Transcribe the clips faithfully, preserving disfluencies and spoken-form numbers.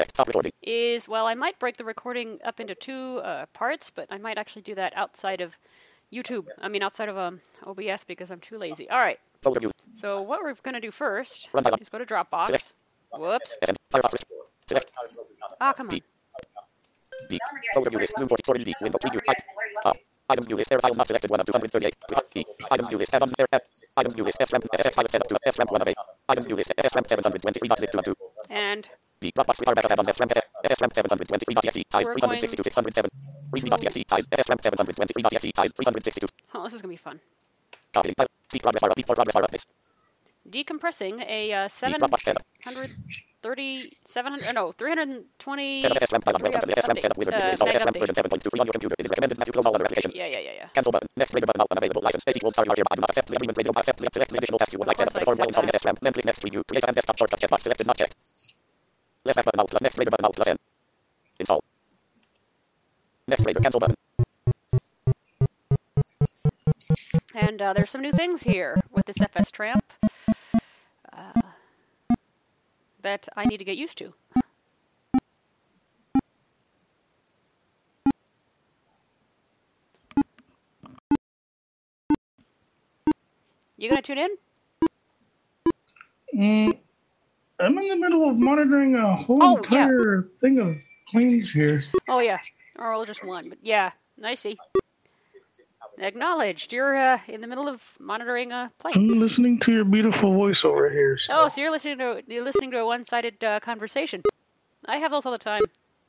is, well, I might break the recording up into two uh, parts, but I might actually do that outside of YouTube. I mean, outside of um, O B S because I'm too lazy. All right. So what we're going to do first is go to Dropbox. Whoops. Ah, come on. Items view list. There file not selected. one of two hundred thirty-eight. Key. Items view list. Items there. Items view list. S RAM. S five set up to S RAM one of eight. Items view list. S RAM seven hundred twenty-three dot zip two one two. And The Dropbox with our backup on S RAM. S RAM seven hundred twenty-three dot exe. Size three hundred sixty-two six hundred seven. Readme dot exe. Size S RAM seven hundred twenty-three dot exe. Size three hundred sixty-two. oh, this is gonna be fun. Copy. Peak progress bar. Peak for progress bar updates. Decompressing a uh, seven hundred thirty, seven hundred, no, three hundred twenty. Setup S RAM five hundred. update, S RAM setup wizard. uh, Install meg S RAM update. version seven point two three on your computer. It is recommended not to close all other applications. Yeah, yeah, yeah, yeah. Cancel button. Next later button. Not unavailable. License state equals. Sorry, you are do not accept the agreement. Radio accept. Select the additional tasks you would like. Setup perform well installing S RAM. Then click next. Preview. Create and desktop shortcut checkbox selected. Not checked. Left back button. Alt plus next later button. Alt plus N. Install. Next later. Cancel button. And uh, there's some new things here with this F S Tramp uh, that I need to get used to. You gonna tune in? Mm, I'm in the middle of monitoring a whole Oh, entire yeah. thing of planes here. Oh yeah, or well, just one, but yeah, I see. Acknowledged. You're uh, in the middle of monitoring a plane. I'm listening to your beautiful voice over here. So. Oh, so you're listening to you're listening to a one-sided uh, conversation. I have those all the time.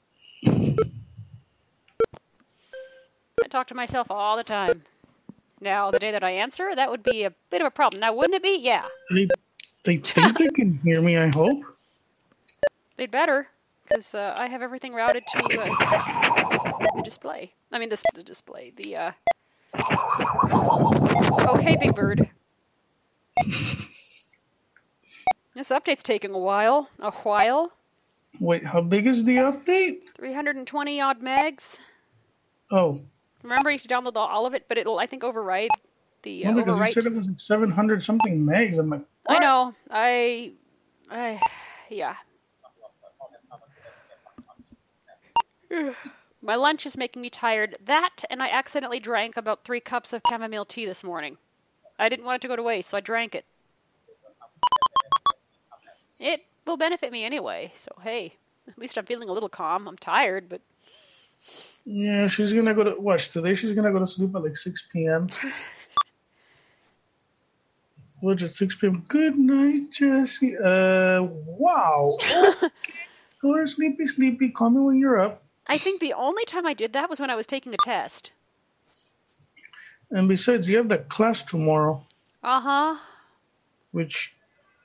I talk to myself all the time. Now, the day that I answer, that would be a bit of a problem. Now, wouldn't it be? Yeah. They, they think they can hear me, I hope. They'd better, because uh, I have everything routed to uh, the display. I mean, this the display. The uh. Okay, Big Bird. This update's taking a while. A while. Wait, how big is the update? three hundred twenty odd megs. Oh. Remember, you have to download all of it, but it'll, I think, override the uh, No, because overwrite. you said it was like seven hundred something megs. I'm like, what? I know. I, I, yeah. My lunch is making me tired. That, and I accidentally drank about three cups of chamomile tea this morning. I didn't want it to go to waste, so I drank it. It will benefit me anyway, so hey, at least I'm feeling a little calm. I'm tired, but... Yeah, she's gonna go to, watch, today she's gonna go to sleep at like six p.m. Watch at six p.m. Good night, Jessie. Uh, wow. Okay. Go to sleepy, sleepy. Call me when you're up. I think the only time I did that was when I was taking a test. And besides, you have that class tomorrow, Uh-huh. which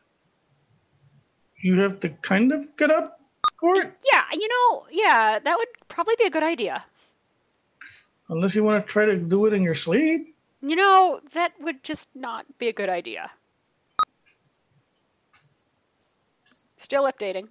you have to kind of get up for it. Yeah, you know, yeah, that would probably be a good idea. Unless you want to try to do it in your sleep. You know, that would just not be a good idea. Still updating.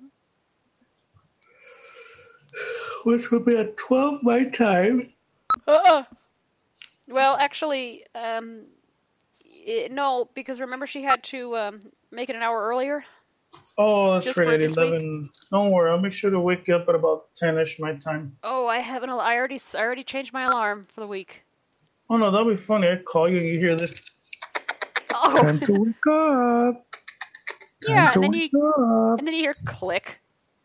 Which would be at twelve my time. Uh-uh. Well, actually, um, it, no, because remember she had to um, make it an hour earlier? Oh, that's Just right, for at this eleven. Don't worry, I'll make sure to wake you up at about ten-ish my time. Oh, I haven't. I already, I already changed my alarm for the week. Oh, no, that'll be funny. I call you and you hear this. Oh. Time to wake up. Time Yeah, to and then wake you, up. and then you hear click.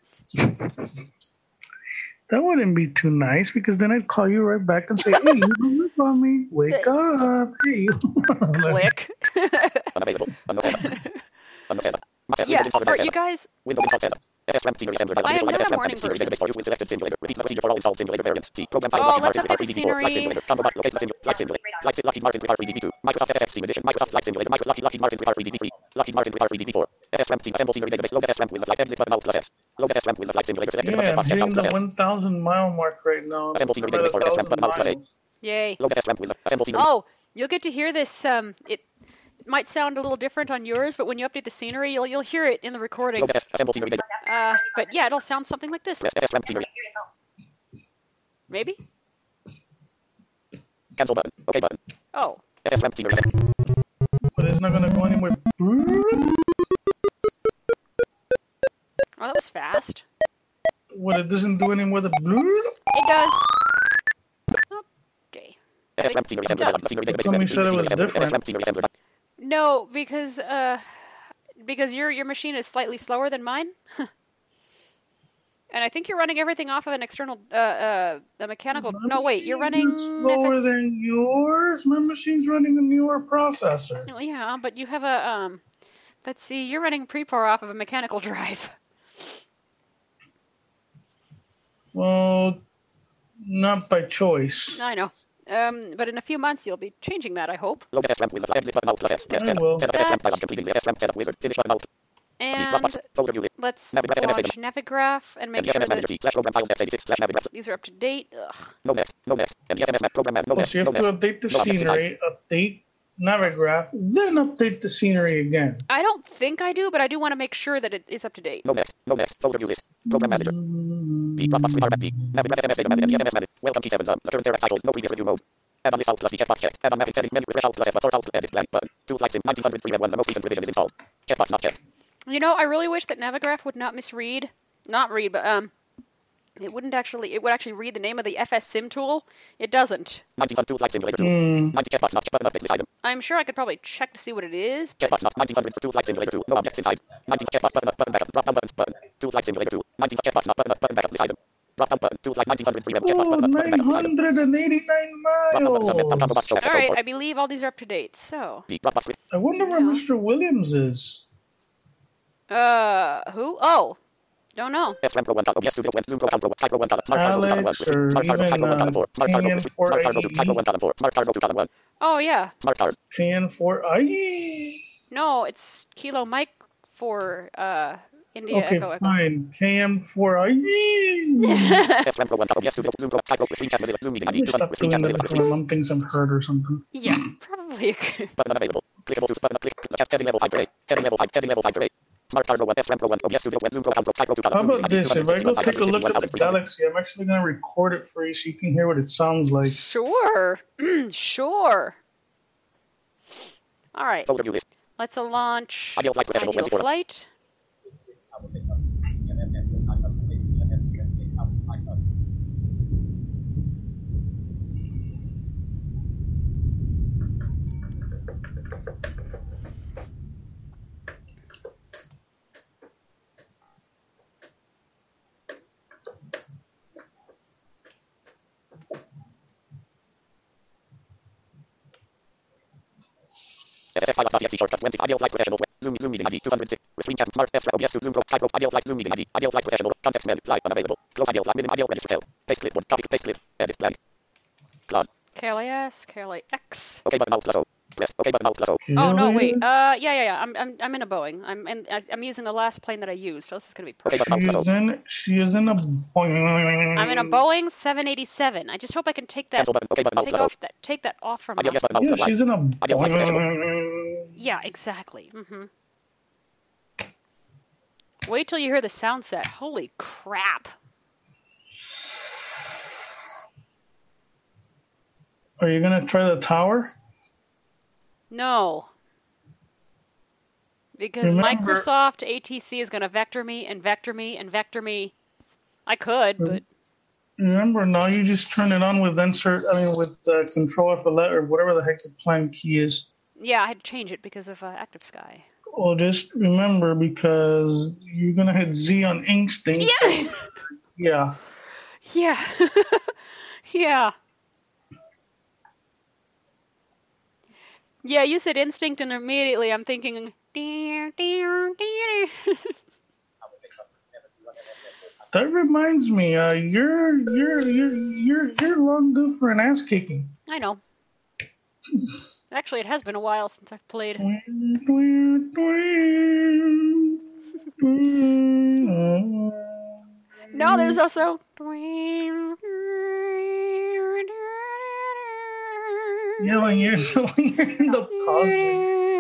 That wouldn't be too nice because then I'd call you right back and say, hey, you don't look on me. Wake up. Hey. Click. Unavailable. Unavailable. Unavailable. Yeah, or you guys, Windows install setup. S RAM scenery assembler. I am Initial not a S RAM morning scenery person. database for you with selected simulator. Repeat the procedure for all installed simulator variants. See program files. Oh, Lockheed let's Martin update the R D V four. Flight scenery. simulator. Combo box. Locate simulator. Flight simulator. Flight sim. Lockheed Martin with R D V two. Microsoft F F Steam Edition. Microsoft Flight Simulator. Microsoft Lockheed Martin with R D V three. Lockheed Martin with R D V four. S RAM scene assemble scenery database. Load S RAM with the flight exit button. Alt plus S. Load S RAM with the flight simulator. Selected. Yeah, I'm Checkbox. hitting Alt plus the S. one thousand mile mark right now. Assemble scenery I'm at database for S RAM button. Alt plus A. miles. Yay. Load S RAM with the assemble scenery. Oh, you'll get to hear this. Um, it might sound a little different on yours, but when you update the scenery, you'll you'll hear it in the recording. Load S. Assemble scenery database. Uh, but yeah, it'll sound something like this. S RAM scenery. Maybe? Cancel button. OK button. Oh. S RAM scenery. But it's not going to go anywhere. Oh, that was fast. What, it doesn't do any more the blue? It does. Okay. Tell me you said it was different. No, because uh, because your your machine is slightly slower than mine, and I think you're running everything off of an external uh uh a mechanical. My No, wait, you're running machine's slower F S... than yours. My machine's running a newer processor. Yeah, but you have a um. Let's see, you're running Prepar off of a mechanical drive. Well, not by choice. I know. Um, but in a few months you'll be changing that, I hope. I will. And let's launch Navigraph and make sure that these are up to date. Ugh. Well, so you have to update the scenery, update Navigraph, then update the scenery again. I don't think I do, but I do want to make sure that it is up to date. No next. No next. Folder view list. Program manager. B Dropbox with R F B. Navigraph F S A and F S Manage. Welcome T seven sub. The current direct titles. No previous review mode. Add on list Alt plus D checkbox check. Add on mapping setting menu. Refresh Alt plus F or Alt edit blank button. Two flags in nineteen hundred three one. The most recent revision is installed. Checkbox not checked. You know, I really wish that Navigraph would not misread. Not read, but um. It wouldn't actually, it would actually read the name of the F S Sim tool. It doesn't. nineteen hundred two flag simulator two. Mm. ninety checkbox not checked button update this item. I'm sure I could probably check to see what it is. Checkbox not nineteen hundred two flag simulator two. No objects inside. nineteen checkbox button up button back up. Drop down buttons button. Two flag simulator two. nineteen checkbox not button up button back up this item. Drop down button. Two flag nineteen hundred three checkbox Oh, button up button back up this item. nine hundred eighty-nine miles. Alright, I believe all these are up to date, so. Dropbox with I wonder where Mister Williams is. Uh, who? Oh, don't know. F M Pro one yes studio went Zoom Pro Pro Type Pro one Smart Alex, or even uh, K N four Smart Type one Smart Type two one. Oh, yeah. Smart Card. K N four I. No, it's Kilo Mike for uh, India Okay, Echo Echo. fine. K M four I. F M Pro one yes studio Zoom Pro Type Pro Screen Chat Mozilla Zoom Meeting I D Stop doing that before my mom thinks I'm hurt or something. Yeah, probably. Button unavailable. Clickable to button click. Heading level five grade. Heading level five. Heading level five grade. Smart Card one F M Pro one yes studio Zoom Pro Type Pro two. How about this? If I go take a look at the Galaxy, I'm actually going to record it for you so you can hear what it sounds like. Sure. Sure. All right. Folder view list. Let's launch Ideal Flight Professional Ideal twenty-four. Flight. F five dot exe shortcut twenty. Ideal Flight Professional. Zoom Zoom Meeting I D two hundred six. Screen Chat Smart F O B S Zoom Pro Type Pro Ideal Flight Zoom Meeting I D. Ideal Flight Professional. Context menu. Flight unavailable. Close Ideal Flight. Minimum Ideal Register failed. Paste clipboard. Copy. Paste clip. Edit blank. Clause. K L A S, K L A X. Okay button Alt plus O. Press OK button Alt plus O. Oh no, wait. Uh, yeah, yeah, yeah. I'm, I'm, I'm in a Boeing. I'm, in, I'm using the last plane that I used, so this is gonna be perfect. She is in. She is in a Boeing. I'm in a Boeing seven eighty-seven. I just hope I can take that. Cancel button. OK button Alt Take plus O. off that. Take that off from. Ideal My... yes button Alt Yeah, plus she's in a Ideal Flight Professional. Boeing. Yeah, exactly. Mm-hmm. Wait till you hear the sound set. Holy crap! Are you gonna try the tower? No. Because Remember- Microsoft A T C is going to vector me and vector me and vector me. I could, but Remember, now you just turn it on with insert. I mean, with uh, Control F eleven or whatever the heck the plan key is. yeah, I had to change it because of uh, Active Sky. Well, just remember because you're gonna hit Z on instinct. Yeah. Yeah. Yeah. Yeah. Yeah, you said instinct, and immediately I'm thinking. Dear, dear, dear. That reminds me, uh, you're you're you're you're you're long due for an ass kicking. I know. Actually, it has been a while since I've played. No, there's also. Yeah, when you're, when you're in the cosmic.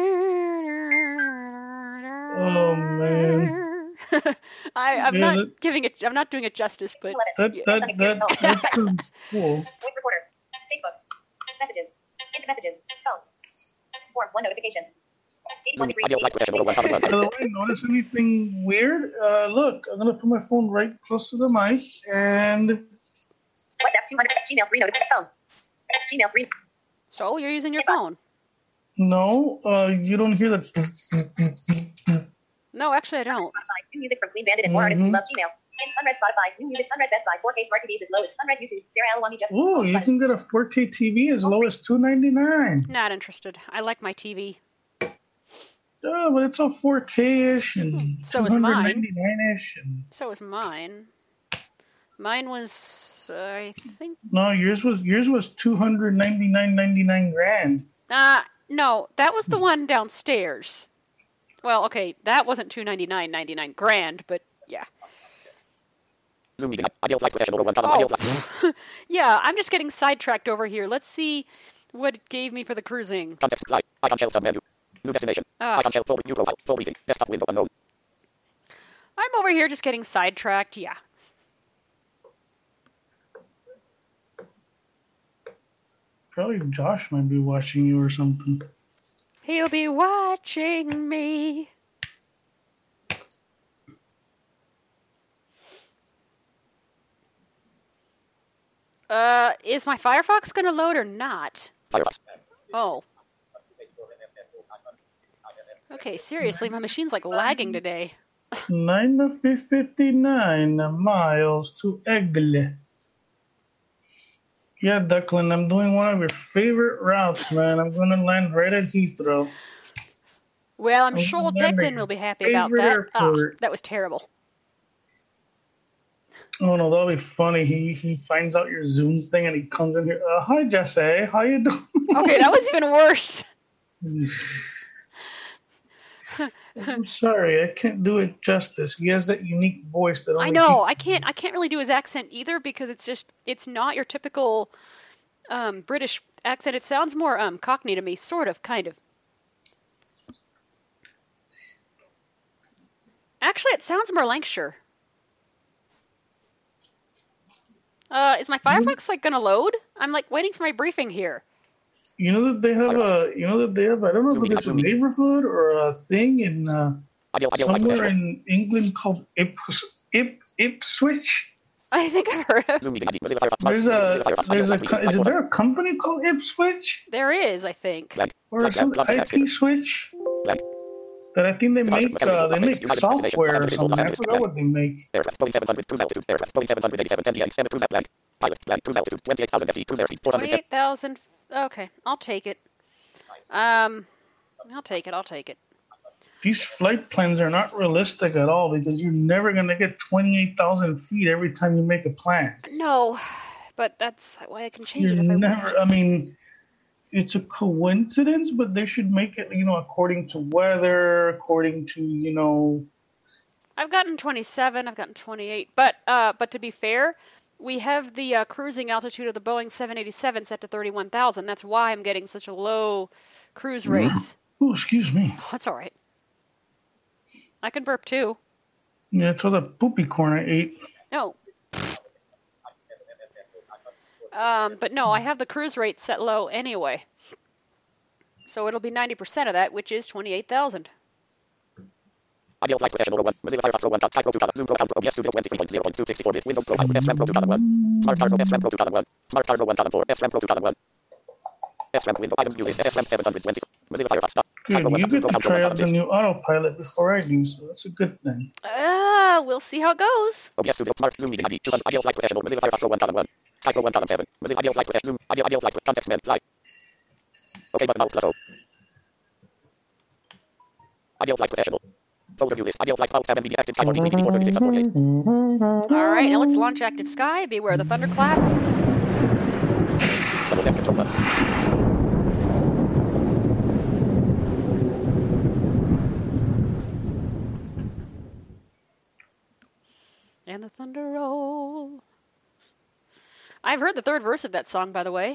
Oh man. I, I'm Yeah, not that- giving it. I'm not doing it justice, but That yeah. that that that's so cool. Voice recorder. Facebook. Messages. Into messages. Phone. Swarm. One notification. Zoom, audio flight professional one thousand one. By the way, notice anything weird? Uh, look, I'm gonna put my phone right close to the mic and. WhatsApp two hundred. Gmail three notification phone. Gmail three. So you're using your Inbox. phone? No, uh, you don't hear the. No, actually I don't. Spotify. New music from Clean Bandit and more artists who Mhm. love Gmail. Unread Spotify. New music. Unread Best Buy. four K smart T Vs is loaded. Unread YouTube. Sarah Alawami just. Oh, you can get a four K T V as low as two ninety-nine. Not interested. I like my T V. Oh, but it's all four K-ish and So is mine. two ninety-nine-ish. And... So is mine. Mine was, uh, I think. No, yours was yours was two ninety-nine ninety-nine grand. Uh, no, that was the one downstairs. Well, okay, that wasn't two ninety-nine ninety-nine grand, but yeah. Zoom meeting. Audio flight professional one thousand. Audio flight. Oh, yeah, I'm just getting sidetracked over here. Let's see what it gave me for the cruising. Context flight. Icon shell submenu. New destination. Ah. Icon shell full new profile. Full reading. Desktop window unknown. I'm over here just getting sidetracked, yeah. Probably Josh might be watching you or something. He'll be watching me. Uh, is my Firefox gonna load or not? Firefox. Oh. Okay, seriously, my machine's like lagging today. nine fifty-nine miles to Egle. Yeah, Declan, I'm doing one of your favorite routes, man. I'm going to land right at Heathrow. Well, I'm Oh, sure that Declan makes will be happy about favorite that. Ah, airport. that was terrible. Oh, no, that'll be funny. He he finds out your Zoom thing and he comes in here. Uh, hi, Jesse. How you doing? Okay, that was even worse. I'm sorry. I can't do it justice. He has that unique voice that only I know. he- I can't. I can't really do his accent either because it's just. It's not your typical um, British accent. It sounds more um, Cockney to me, sort of, kind of. Actually, it sounds more Lancashire. Uh, is my Firefox like gonna load? I'm like waiting for my briefing here. You know that they have a, you know that they have, I don't know Zoom if it's a meeting. neighborhood or a thing in uh, Audio audio flight somewhere professional. in England called Ips, Ip, Ipswich. I think I've heard of. Zoom meeting. Mozilla Firefox. There's Mozilla a, Firefox. there's a, Audio co- flight is reading. there a company called Ipswich There is, I think. Blank. or Blank, some blank, blank, I P Switch? Blank. That I think they make, uh, they make United software or States. something. I forgot what they make. Aircraft Boeing seven hundred, cruise altitude. Aircraft Boeing seven eighty-seven, ten T X, cruise blank. Pilot blank, cruise altitude, twenty-eight thousand F T, cruise airspeed, four hundred. Twenty-eight thousand. Okay, I'll take it. Um, I'll take it. I'll take it. These flight plans are not realistic at all because you're never going to get twenty-eight thousand feet every time you make a plan. No, but that's why I can change You're it if I never, want. I mean, it's a coincidence, but they should make it, you know, according to weather, according to, you know, I've gotten twenty-seven. I've gotten twenty-eight. But uh, but to be fair, we have the uh, cruising altitude of the Boeing seven eighty-seven set to thirty-one thousand. That's why I'm getting such a low cruise rates. oh, excuse me. That's all right. I can burp too. Yeah, it's all the poopy corn I ate. No. Um, but no, I have the cruise rate set low anyway. So it'll be ninety percent of that, which is twenty-eight thousand. Audio flight professional one. Mozilla Firefox one. Type Pro two thousand. Zoom Pro O B S Studio twenty-three point zero point two sixty-four bit. Windows Pro F RAM Pro two thousand one. Smart Cargo F RAM Pro two thousand one. Smart Cargo one thousand four. F RAM Pro two thousand one. F RAM window items unit F RAM seven hundred twenty. Mozilla Firefox stop. Good, you get to try out the new autopilot before I do, so that's a good thing. Ah, we'll see how it goes. O B S Studio Smart Zoom meeting I D two hundred. Audio flight professional. Mozilla Firefox one thousand one. Type Pro one thousand seven. Mozilla audio flight professional. Zoom audio audio flight context men flight. Okay button alt plus O. Audio flight professional. Overview list. Audio flight alt tab NVIDIA active fourteen V D four thirty-six forty-eight. All right, now let's launch Active Sky. Beware the thunderclap. Double deck control button. And the thunder roll. I've heard the third verse of that song, by the way.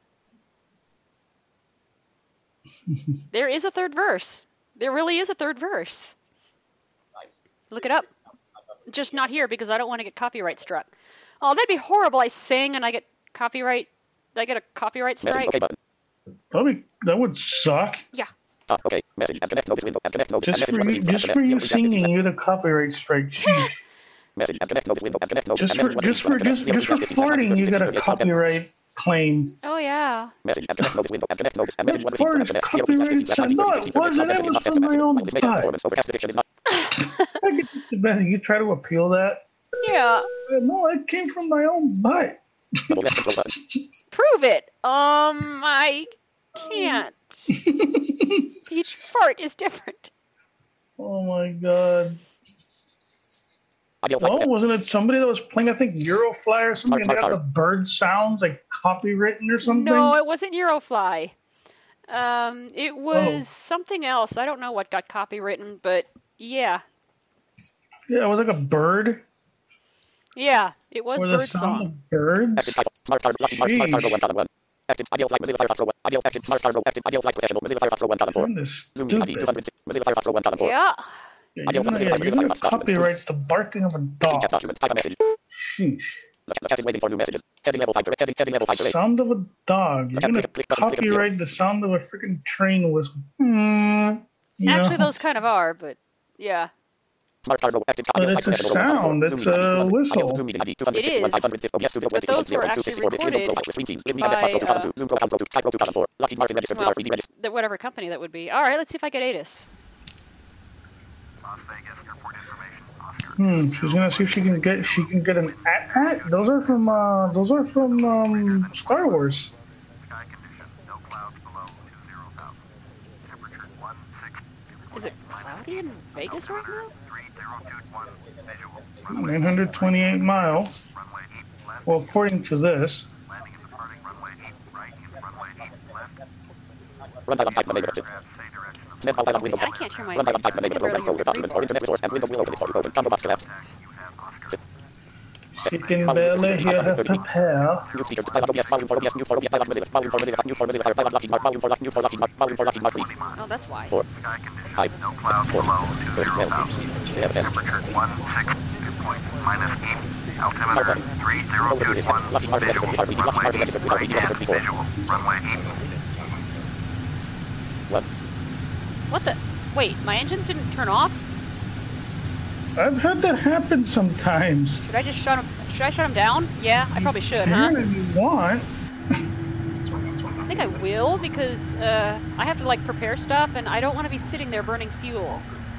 There is a third verse. There really is a third verse. Look it up. Just not here because I don't want to get copyright struck. Oh, that'd be horrible. I sing and I get copyright. I get a copyright Message strike. okay button. That'd be, that would suck. Yeah. Ah, okay. Message and connect notice window and connect notice. Just for you, just for you singing, you're the copyright strike. Sheesh. Message and connect notice window and connect notice. Just for just for just just for flirting, you got a copyright claim. Oh yeah. Message and connect notice window and connect notice. And message What fart is copyrighted? Son? No, it wasn't. It was from my own butt. You try to appeal that? Yeah. No, it came from my own butt. Prove it. Um, I can't. Each fart is different. Oh my god. Well, wasn't it somebody that was playing, I think, Eurofly or something, and they got the bird sounds, like, copywritten or something? No, it wasn't Eurofly. Um, it was oh. something else. I don't know what got copywritten, but yeah. Yeah, it was like a bird. Yeah, it was or bird the sound song. Of birds? Yeah. Yeah, you're gonna, yeah, you're gonna copyright the barking of a dog. Sheesh. Sound of a dog. You're gonna copyright the sound of a freaking train whistle. Mm, Actually, know. those kind of are, but yeah. But it's a sound. It's a whistle. It is. But those were actually recorded by, uh, well, the, whatever company that would be. All right, let's see if I get ATIS. Hmm. She's gonna see if she can get she can get an A T A T. Those are from uh those are from um Star Wars. Is it cloudy in Vegas right now? nine hundred twenty-eight miles. Well, according to this. I can't hear my She can barely hear her prepare. Oh, that's why. Four, five, four, temperature one six two point minus eight. Altimeter three zero two one. Visual. Runway eight. Right hand. Visual. Runway eight. What? What the? Wait, my engines didn't turn off? I've had that happen sometimes. Should I just shut them? Should I shut them down? Yeah, I probably should, huh? Sure, if you want. I think I will because uh, I have to like prepare stuff, and I don't want to be sitting there burning fuel.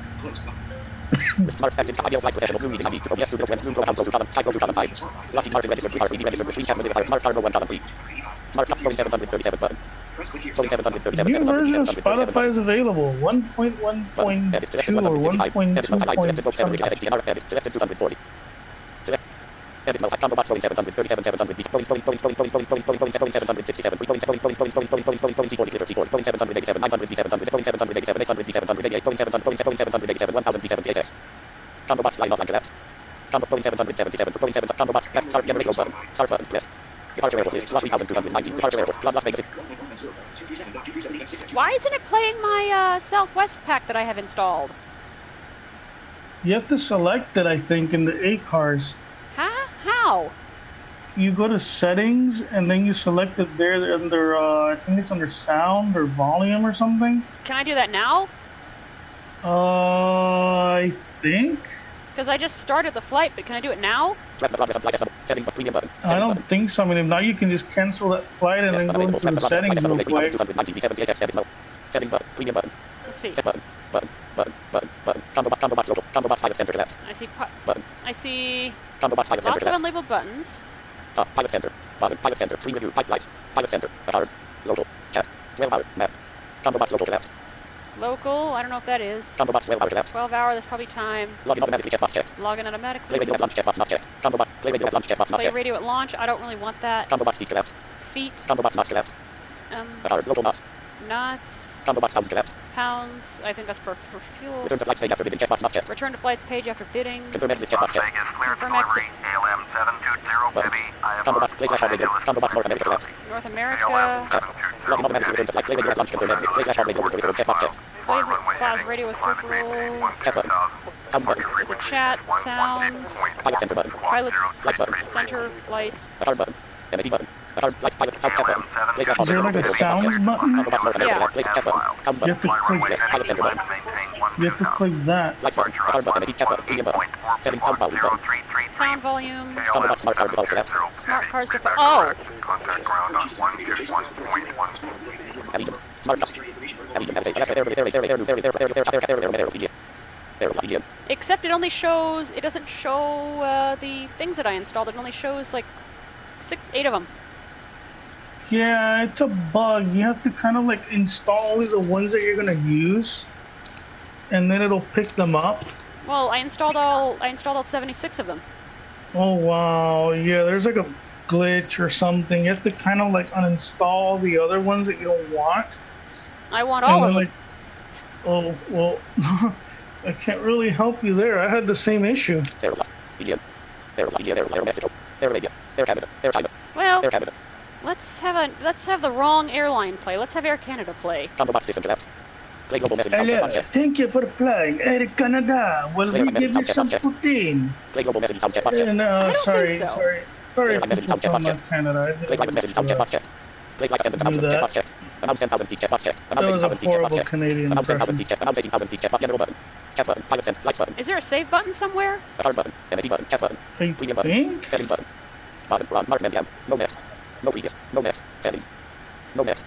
New version of Spotify is available. one point one point two or one point two point something. Why isn't it playing my uh, Southwest pack that I have installed? You have to select it, I think, in the A cars. Huh? How? You go to settings and then you select it there under, uh, I think it's under sound or volume or something. Can I do that now? Uh, I think. Because I just started the flight, but can I do it now? I don't think so. I mean, if not, you can just cancel that flight and then go into the settings real quick. Let's see. I see. I see. Lots of unlabeled buttons. Pilot center. Button. Pilot center. Three review. Pipe flights. Pilot center. Hour. Local. Chat. twelve hour. Map. Combo box local left. Local. I don't know if that is. Combo box twelve hour left. twelve hour. That's probably time. Login automatically. Checkbox checked. Login automatically. Play radio at launch. Checkbox not checked. Combo box. Play radio at launch. Checkbox not Play checked. radio at launch. I don't really want that. Combo box feet to left. Feet. Combo box knots to left. Um. Hour. Local knots. Knots. Combo box pounds to left. Pounds. I think that's for, for fuel. Return to flights page after bidding. Checkbox not checked. Return to flights page after bidding. Confirm exit. Checkbox checked. Vegas, clear Confirm delivery. exit. A L M seven two zero heavy. Combo box. Play slash hard radio. Combo box North America to left. North A L M America. seven two zero Login automatically. Return to flight. Play radio at launch. Confirm exit. Play slash hard radio. Return. Checkbox checked. Play class radio with peripherals. Chat button. Sounds button. Is it chat? Sounds. Pilot center button. Pilot Flights button. center. Flights. Hard button. M A D button. Hard flight pilot out check button. Place Is there like a sounds button? Combo box north and Yeah. overhead. Place check button. Sounds You button. have to click Yes, pilot center button. You have to click that. Flight button. Hard button. Edit check button. Premium button. Setting sound volume button. Sound volume. Combo box smart card default select. Smart cars default. Oh! Contact ground on one fifty-one point one. Allegiant. Smart card. Allegiant. Navigate. Air, air, air, air, air, air, air, air, air, air, air, air, air, air, There was Allegiant. Except it only shows, it doesn't show uh, the things that I installed. It only shows like six, eight of them. Yeah, it's a bug. You have to kind of like install only the ones that you're gonna use, and then it'll pick them up. Well, I installed all, I installed all seventy-six of them. Oh wow, yeah, there's like a glitch or something. You have to kind of like uninstall the other ones that you don't want. I want all and of then, them. like, oh well, I can't really help you there. I had the same issue. There was Allegiant. There was Allegiant. There was Air Mexico. Air Arabia. Air Canada. Air China. Well, Air Canada. let's have a, let's have the wrong airline play. Let's have Air Canada play. Combo box system collapse. Play global message. Hello, Sound check. thank you for flying Air Canada. Will Clear we my give you message, some sound check. poutine? Play global message. Sound check. Box check. And, uh, don't sorry, think so. sorry, sorry, Clear my message, people sound check, from box uh, check. Canada. I Play didn't private message. Sound check. Box check. Play flight attendant. Announce Do check. that. Box check. Announce ten thousand feet. Check. Box check. Announce That eighteen was a thousand feet. Check. Box horrible check. Canadian Announce ten thousand impression. feet. Check. Announce eighteen thousand feet. Check. Box general button. Check button. Pilot send. Flight button. Is there a save button somewhere? A hard button. M A D button. Check button. I Premium button. think. Setting button. Button. Ron. Mark Mendiam. No next. No previous. No next. Settings. No next.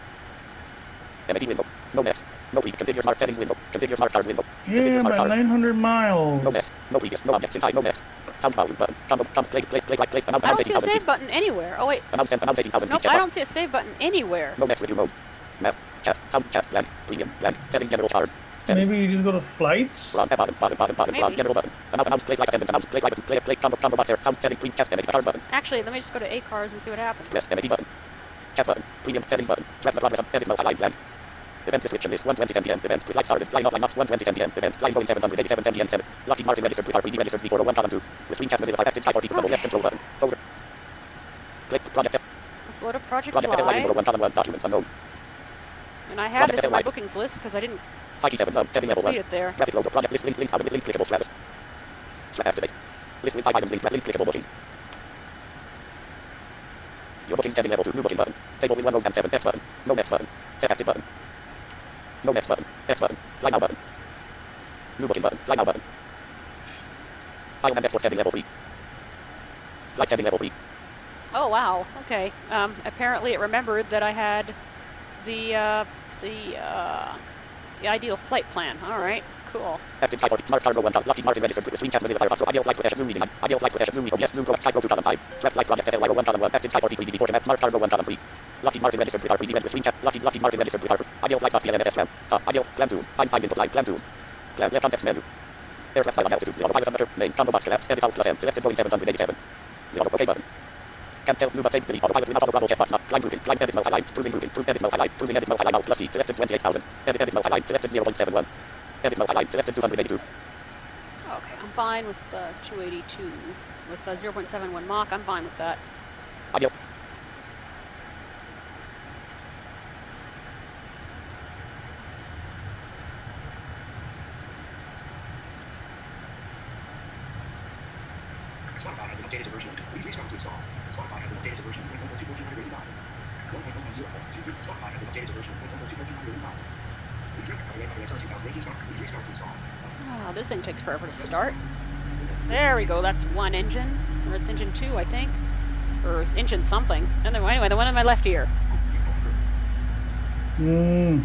M A D window. No next. No previous. Configure smart settings window. Configure smart card window. Yeah, Configure smart about card. nine hundred miles. No next. No previous. No objects inside. No next. Sound volume button. Combo. Combo. Play. Play. Play. Play. Play. Announce I don't eighteen see a thousand save feet. button anywhere. Oh wait, Announce ten. Announce eighteen thousand feet. nope, Check I box. don't see a save button anywhere. No next review mode. Map. Chat. Sound chat. Blank. Premium. Blank. Settings general card. Settings. Maybe you just go to flights. Ron. Bottom. Bottom. Bottom. Bottom. Ron. Maybe. General button. Announce. Announce. Play flight attendant. Announce. Play flight. Play. Play. Combo. Combo box. Sound setting. Premium. Chat. M A D. Hard button. Actually, let me just go to A cars and see what happens. Yes. M A D button. Chat button. Premium. Settings button. Flat. Progress. Edit mode. Highlight. Blank. Event description list one twenty ten p m. Events. Flight started. Flying offline. one twenty ten p m. Events. Flying Boeing seven eighty-seven ten p m. seven. Lockheed Martin registered with R three D registered V four oh one column two. With screen chat Mozilla five active five forty double left control button. Folder. Click project. Let's load up Project Project F L Y Fly, one column one documents unknown. and I had Project this in my F L Y. bookings list because I didn't High seven sub. Heading level one. complete it there. Graphic logo. Project list. Link. Link. Link. Link. Clickable status. Slash activate. List with five items. Link. Link. Clickable bookings. Your bookings heading level two. New booking button. Table with one row and seven. Next button. No next button. Set active button. No next button. Next button. Fly now button. New booking button. Fly now button. Files and export heading level three. Flight heading level three. Oh wow. Okay. Um, apparently it remembered that I had the uh, the uh, the ideal flight plan. All right. Cool. Active five forty. Smart cargo one. Lockheed Martin registered with screen chat Mozilla Firefox. Ideal flight profession. Zoom reading. Ideal flight profession. Zoom reading. Yes. Zoom pro. Type go to column five. Left flight project F L Y one column one. Active five forty three D before command. Smart cargo one column three. Lockheed Martin registered with R three D with screen chat. Lockheed Lockheed Martin registered with R three. Ideal flight P L N S plan. Uh, ideal plan two. Find find input line plan two. Plan left context menu. Aircraft flight on altitude. Zero pilot temperature. Name. Combo box collapse. Edit out plus M. Selected Boeing seven eighty-seven. Zero OK button. Can't tell. New but save delete. Autopilot without auto bravo checkbox. Not. Climb routing. Climb edit mode highlight. Cruising routing. Cruise edit mode highlight. Cruising edit mode highlight. Alt plus C. Selected twenty-eight thousand. Edit edit mode highlight. Selected zero point seven one. Edit mode highlight. Selected two hundred eighty-two. Okay. I'm fine with uh, two eighty-two with uh, zero point seven one Mach. I'm fine with that. Ideal. Spotify has an updated version. Please restart to install. Spotify has an updated version. one point two point two point eighty-five. one point one point zero point two three. Spotify has an updated version. one point two point two point eighty-five. Please restart to twenty eighteen start. Please restart to install. Oh, this thing takes forever to start. There we go. That's one engine, or it's engine two, I think, or it's engine something. And then anyway, the one in my left ear. Hmm.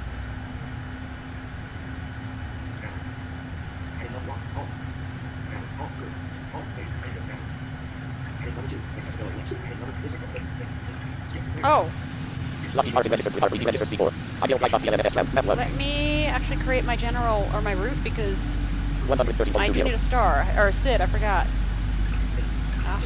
Oh, Lockheed Martin registered with R three D registered V four. Ideal flight P L N S plan. Map one. let me actually create my general or my route because one hundred thirty point I two do zero. need a star or a S I D. I forgot. Ah.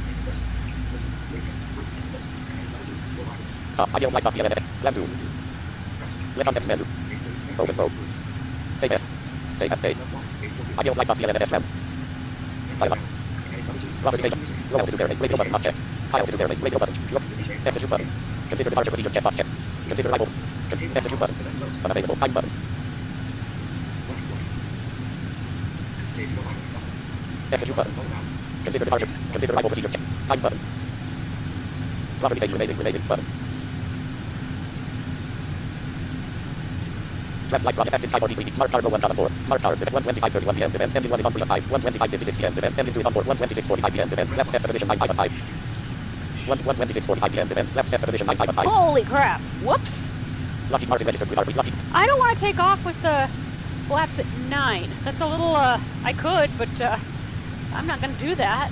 Uh, ideal flight P L N S plan two. Left context menu. Open mode. Save as. Save as page. Ideal flight P L N S plan. Pilot. Classification. Low altitude airways. Radio button. Not checked. High altitude airways. Radio button. Look. Execute button. Consider departure procedures. Checkbox check. Consider arrival. Con- execute button. Unavailable. Time button. Execute button. Consider departure. Consider arrival procedures. Check. Time button. Property page remaining, remaining, button. Trap light project active five forty-three. Smart cars one four. Smart cars event one twenty-five thirty-one p m. Event engine one is on three of five. one twenty-five fifty-six p m. Event engine two is on four. one twenty-six forty-five p m. Event left set position nine five of five. one twenty-six forty-five p m. Event left set position nine five of five. Holy crap! Whoops! Lockheed Martin registered with R three. Lockheed. I don't want to take off with the flaps at nine. That's a little, uh, I could, but, uh, I'm not gonna do that.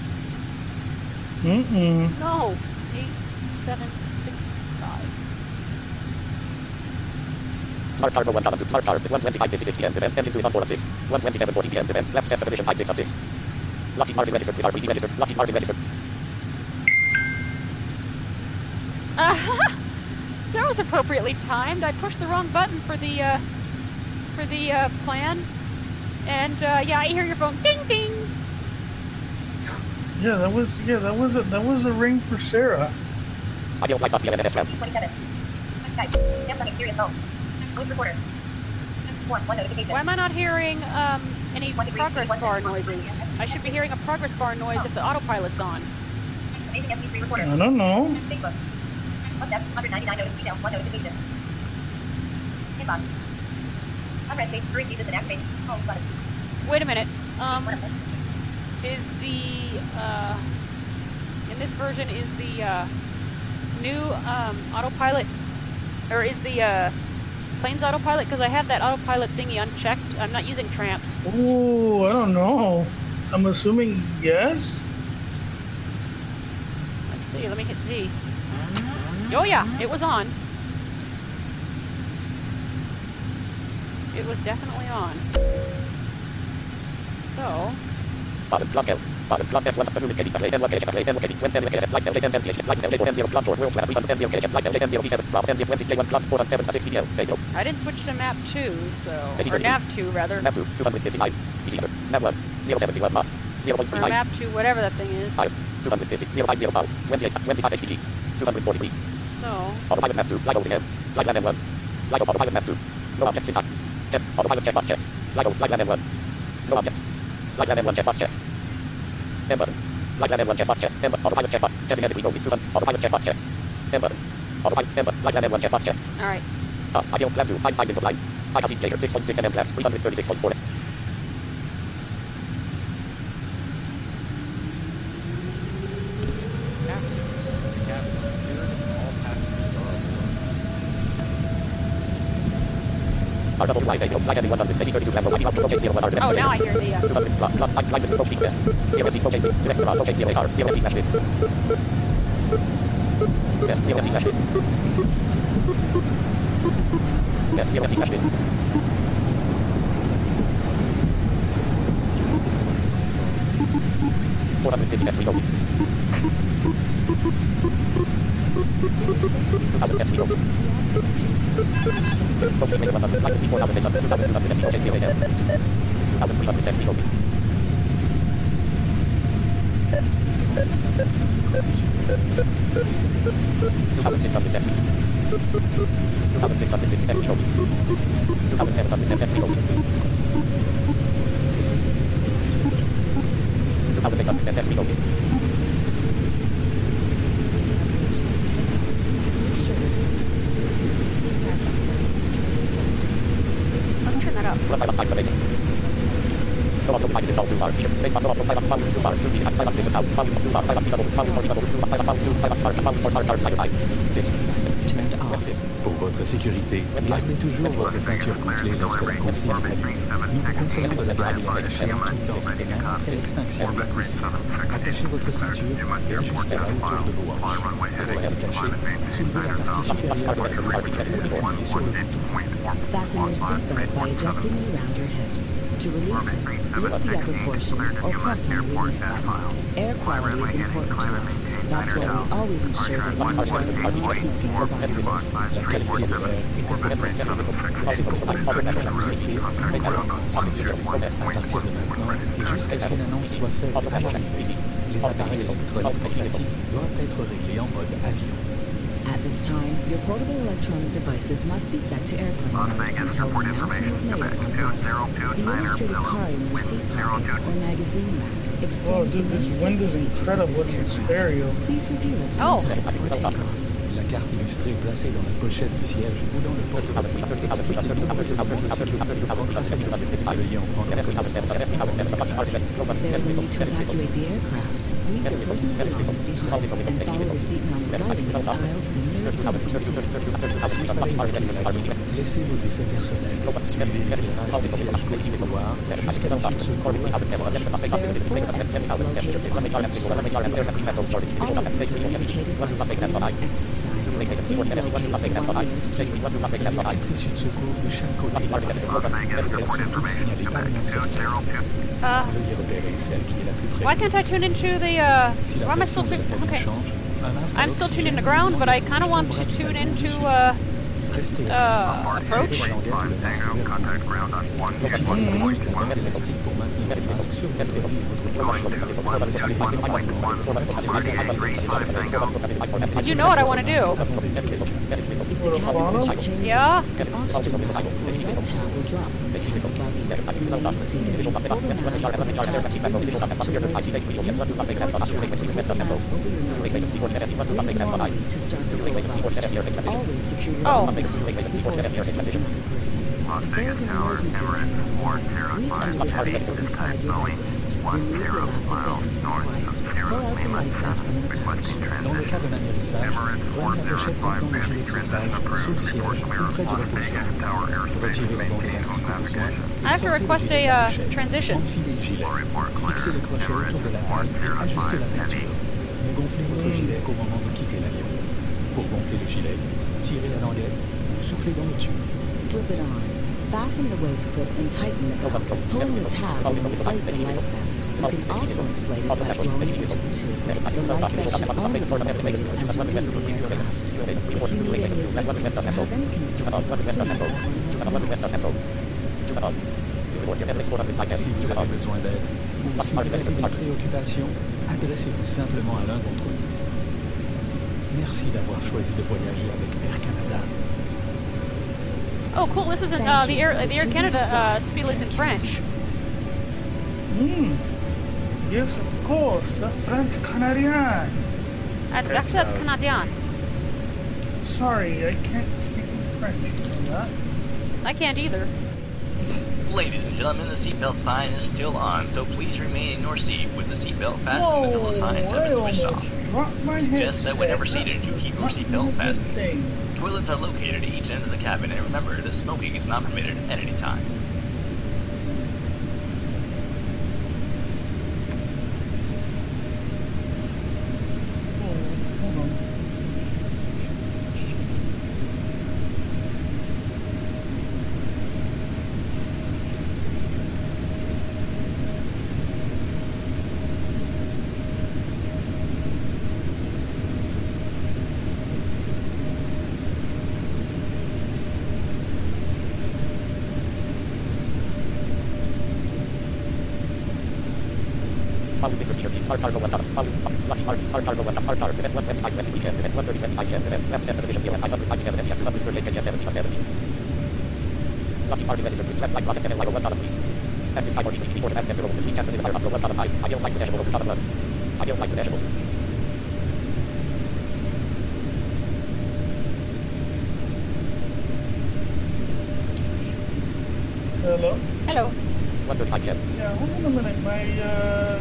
Mm-mm. No. Eight, seven, six, five. Smart cars one two. Smart cars one twenty-five fifty-six p m. Event engine two is on four of six. one twenty-seven forty p m. Event left set position five six of six. Lockheed Martin registered with R three. Registered. Lockheed Martin registered. Uh, that was appropriately timed. I pushed the wrong button for the, uh, for the, uh, plan. And, uh, yeah, I hear your phone ding ding. Yeah, that was yeah, that was a that was a ring for Sarah. Ideal flight cost P M N S M. twenty-seven. Skype. Samsung Experience Phone. Voice recorder. One, one notification. Why am I not hearing, um, any progress bar noises? I should be hearing a progress bar noise if the autopilot's on. Amazing M P three recorder. I don't know. Facebook. WhatsApp. one ninety-nine notification. One notification. Inbox. Unread page. During Jesus and activate. Call button. Wait a minute. Um, One of them. is the, uh, in this version, is the, uh, new, um, autopilot, or is the, uh, plane's autopilot? Because I have that autopilot thingy unchecked. I'm not using tramps. Oh, I don't know. I'm assuming yes. Let's see, let me hit Z. Oh yeah, it was on. It was definitely on. So... Bottom plus L. Bottom plus F one of the human K D. Play N one K H. Play N one K D. twenty M K H. Flight L M K H. Flight L M zero plus four. World class. Refund M zero K H. Flight L M zero B seven. Flight M zero twenty K one plus four on seven. sixty L. There you go. I didn't switch to map two, so... Yes, you Or did. nav two, rather. Map two. two fifty-five. Easy number. Map one. zero seventy-one. Map. zero point three Or nine. map two, whatever that thing is. five. two fifty. zero five zero five. twenty-eight. twenty-five H P G. two forty-three. So... Autopilot map two. Flight over the M. Flight land M one. Flight over autopilot map two. No objects inside. Check. Autopilot checkbox checked. Flight over. Flight land M one. No objects. Flight land M one checkbox checked. M button. Flight land M one checkbox checked. M button. Autopilot checkbox. Checking entity only. two button. Autopilot checkbox checked. M button. Autopilot M button. Flight land M one checkbox checked. Alright. Top. Ideal plan two. Five five input line. High calcium data. six point six millimeters flaps. three hundred thirty-six point four. Our double wide radio. Flight heading one hundred. A C thirty-two gram. Low. Out. zero one hundred. Oh, now I hear the, uh... two hundred. Plus. Plus. Flight. Flight with approach peak test. zero F D. Approach eight. Direct to approach eight. zero A R. zero F D slash mid. Yes. zero F D slash mid. Yes. zero F D slash mid. four hundred fifty meters. Release. two thousand meters. Release. Okay, make one hundred. Flight speed four thousand eight hundred. two thousand two hundred meters. Change zero A M. two thousand three hundred meters. Release. two thousand six hundred meters. two thousand six hundred sixty meters. Release. two thousand seven hundred meters. Release. two thousand eight hundred meters. Release. Let's turn that up. Run by one time information. No audio devices installed two bars. Make one no audio by one pound two bars. Two meter by one system sound. Pound two bar by one double. Pound forty double. Two by one pound two by one start. Pound four start start cycle five. Six. twenty-six. Pour votre sécurité, gardez toujours votre ceinture bouclée lorsque la consigne est allumée. Nous vous conseillons de la garder avec elle en tout temps, même après l'extinction de la consigne. Attachez votre ceinture et ajustez-la autour de vos hanches. Pour la détacher, soulevez la partie supérieure de la roue et appuyez sur le bouton. Fasten your seatbelt by adjusting it around your hips. To release it, lift the upper portion or press on the release button. Air quality is important to us. That's why we always ensure that you enjoy a non-smoking environment. La qualité de l'air est importante. C'est pourquoi nous tenons à vous offrir un environnement sans fumée. À partir de maintenant et jusqu'à ce qu'une annonce soit faite à l'arrivée, les appareils électroniques portatifs doivent être réglés en mode avion. At this time, your portable electronic devices must be set to airplane mode until an announcement is made upon arrival. The illustrated card in your seat pocket or magazine rack Oh, dude, this wind is incredible. It's in stereo. Please review it Oh. sometime before takeoff. La carte illustrée placée dans la pochette du siège ou dans le porte-voix explique les nombreux éléments de sécurité remplacés. Veuillez en prendre connaissance. If there is a need to evacuate the aircraft, leave your personal belongings behind and follow the seat-mounted lighting in the aisle to the nearest emergency exit. S'il fallait évacuer l'avion, laissez vos effets personnels. Suivez l'éclairage des sièges côté couloir jusqu'à l'issue de secours à votre There are four exits located on each side of the aircraft, all of these are indicated by the green exit sign. Please locate the one nearest to you. Il y a quatre issues de secours de chaque côté de l'avion. Elles sont toutes signalées par une enseigne. Uh, Veuillez repérer celle qui est la plus près. why can't I tune into the, uh, Si la why am I pression still de la tu- cabine okay. change, un masque à I'm still tuned in l'oxygène the ground, but I demande kind of want to d'être tune bras into, dessus. uh, Restez uh, assis. approach. Tirez la languette ou le masque vers vous. Utilisez ensuite la bande élastique pour maintenir le masque sur votre nez et votre bouche. Respirez normalement. Tirez la languette. You know what I want to do. Avant d'aider quelqu'un. If the cabin pressure changes, Yeah. an oxygen mask or red tab will drop from the cabin above you. Remain seated. Pull the mask or tab to bring the mask to raise you. Use the support strap to hold the mask over your nose. Breathe normally to start the flow. Always secure your Oh. own mask before assisting another person. If there is an emergency landing on board, reach under the seat or beside your backrest. Remove the elastic band if required. Pull out the life vest from the pouch. Dans le cas d'un atterrissage, prenez la pochette contenant le gilet de sauvetage sous le siège ou près du repose-jambe. Retirez la bande élastique au besoin et I have to sortez le request gilet de a, la uh, pochette. transition. Enfilez le gilet. Fixez le crochet autour de la taille et ajustez la ceinture. Ne gonflez votre gilet qu'au moment de quitter l'avion. Pour gonfler le gilet, tirez la languette ou soufflez dans le tube. Slip it on. Fasten the waist clip and tighten the belt. Pulling the tab will inflate the life vest. You can also inflate it by blowing into the tube. The life vest should always be inflated as you leave the aircraft. If you need any assistance or have any concerns, please let one of us know. Si vous avez besoin d'aide ou si vous avez des préoccupations, adressez-vous simplement à l'un d'entre nous. Merci d'avoir choisi de voyager avec Air Canada. Oh, cool. This isn't, uh, the Air, the Air Canada, uh, spiel is in French. Hmm. Yes, of course. The French Canadian. Uh, actually, that's Canadian. Sorry, I can't speak French. You know that? I can't either. Ladies and gentlemen, the seatbelt sign is still on, so please remain in your seat with the seatbelt fastened until the signs have I been switched almost off. dropped my Suggest that whenever headset. seated, you keep your Not seatbelt even a good fastened. thing. Toilets are located at each end of the cabin, and remember that smoking is not permitted at any time. Oh, hold on. Hello? Hello. Yeah, hold on a minute. My, uh...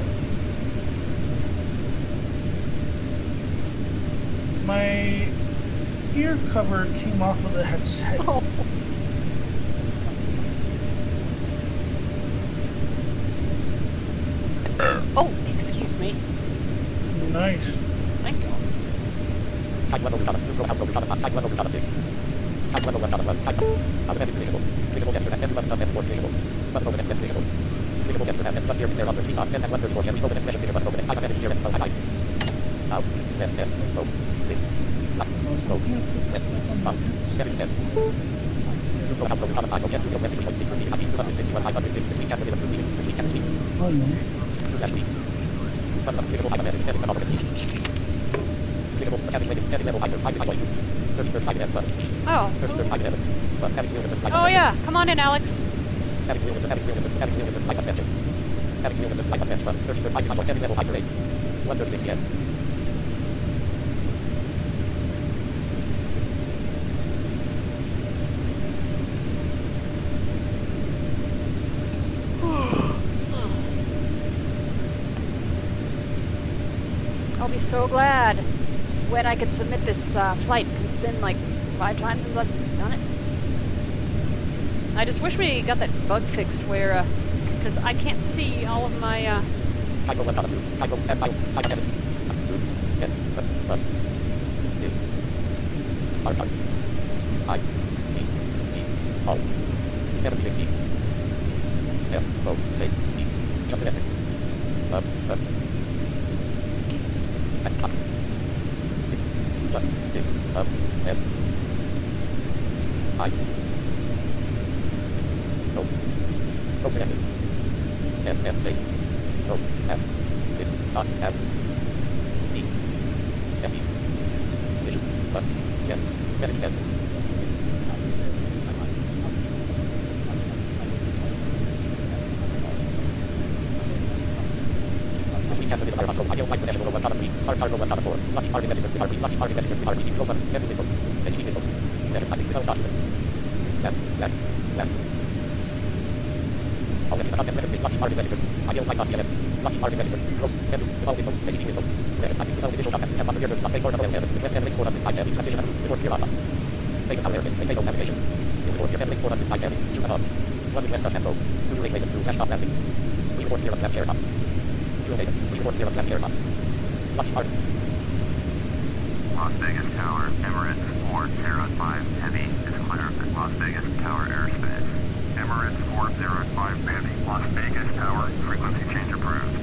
My ear cover came off of the headset. Oh. Oh, excuse me. Nice. Thank you. Oh, no. Oh. Oh, yeah. Come on in, Alex. Having Steel Gibson flight advanced from thirty-third Mike contour heavy metal high parade. one thirty-six p m I'll be so glad when I can submit this uh, flight, because it's been like five times since I've done it. I just wish we got that bug fixed where, because uh, I can't see all of my, uh... Typo one, two, typo, F file, typo message. Two, N, but, but, U. Start, start. I, T, T, O. seventy sixty. F, O, space, D. Not selected. Up, up. Up, up. Just, six, up, N. I. O. O selected. F, F, space. O, F. It, not, F. D. F, E. Issue, but, N. Message sent. So ideal flight condition one thousand three, start card one thousand four, lucky party registered, R three, lucky party registered, R three, close one, every window, N G C window, measure passing without document. Left, left, left. Already the content record is lucky party registered, ideal flight dot P L M, lucky party registered, close, every, default window, N G C window, measure passing without initial contact, and one hundred, Las Vegas, L seven, request and links four hundred five, transition, report clear atlas. Vegas Tower Airspace, maintain no navigation. Report clear and links four hundred five, choose an on. One request touch and go. Two relay places through slash stop landing. Three report clear of class air stop. Fuel taken. Three report clear of class air stop. Lucky Party. Las Vegas Tower, Emirates four zero five Heavy is clear at Las Vegas Tower Airspace. Emirates four zero five Heavy, Las Vegas Tower, frequency change approved.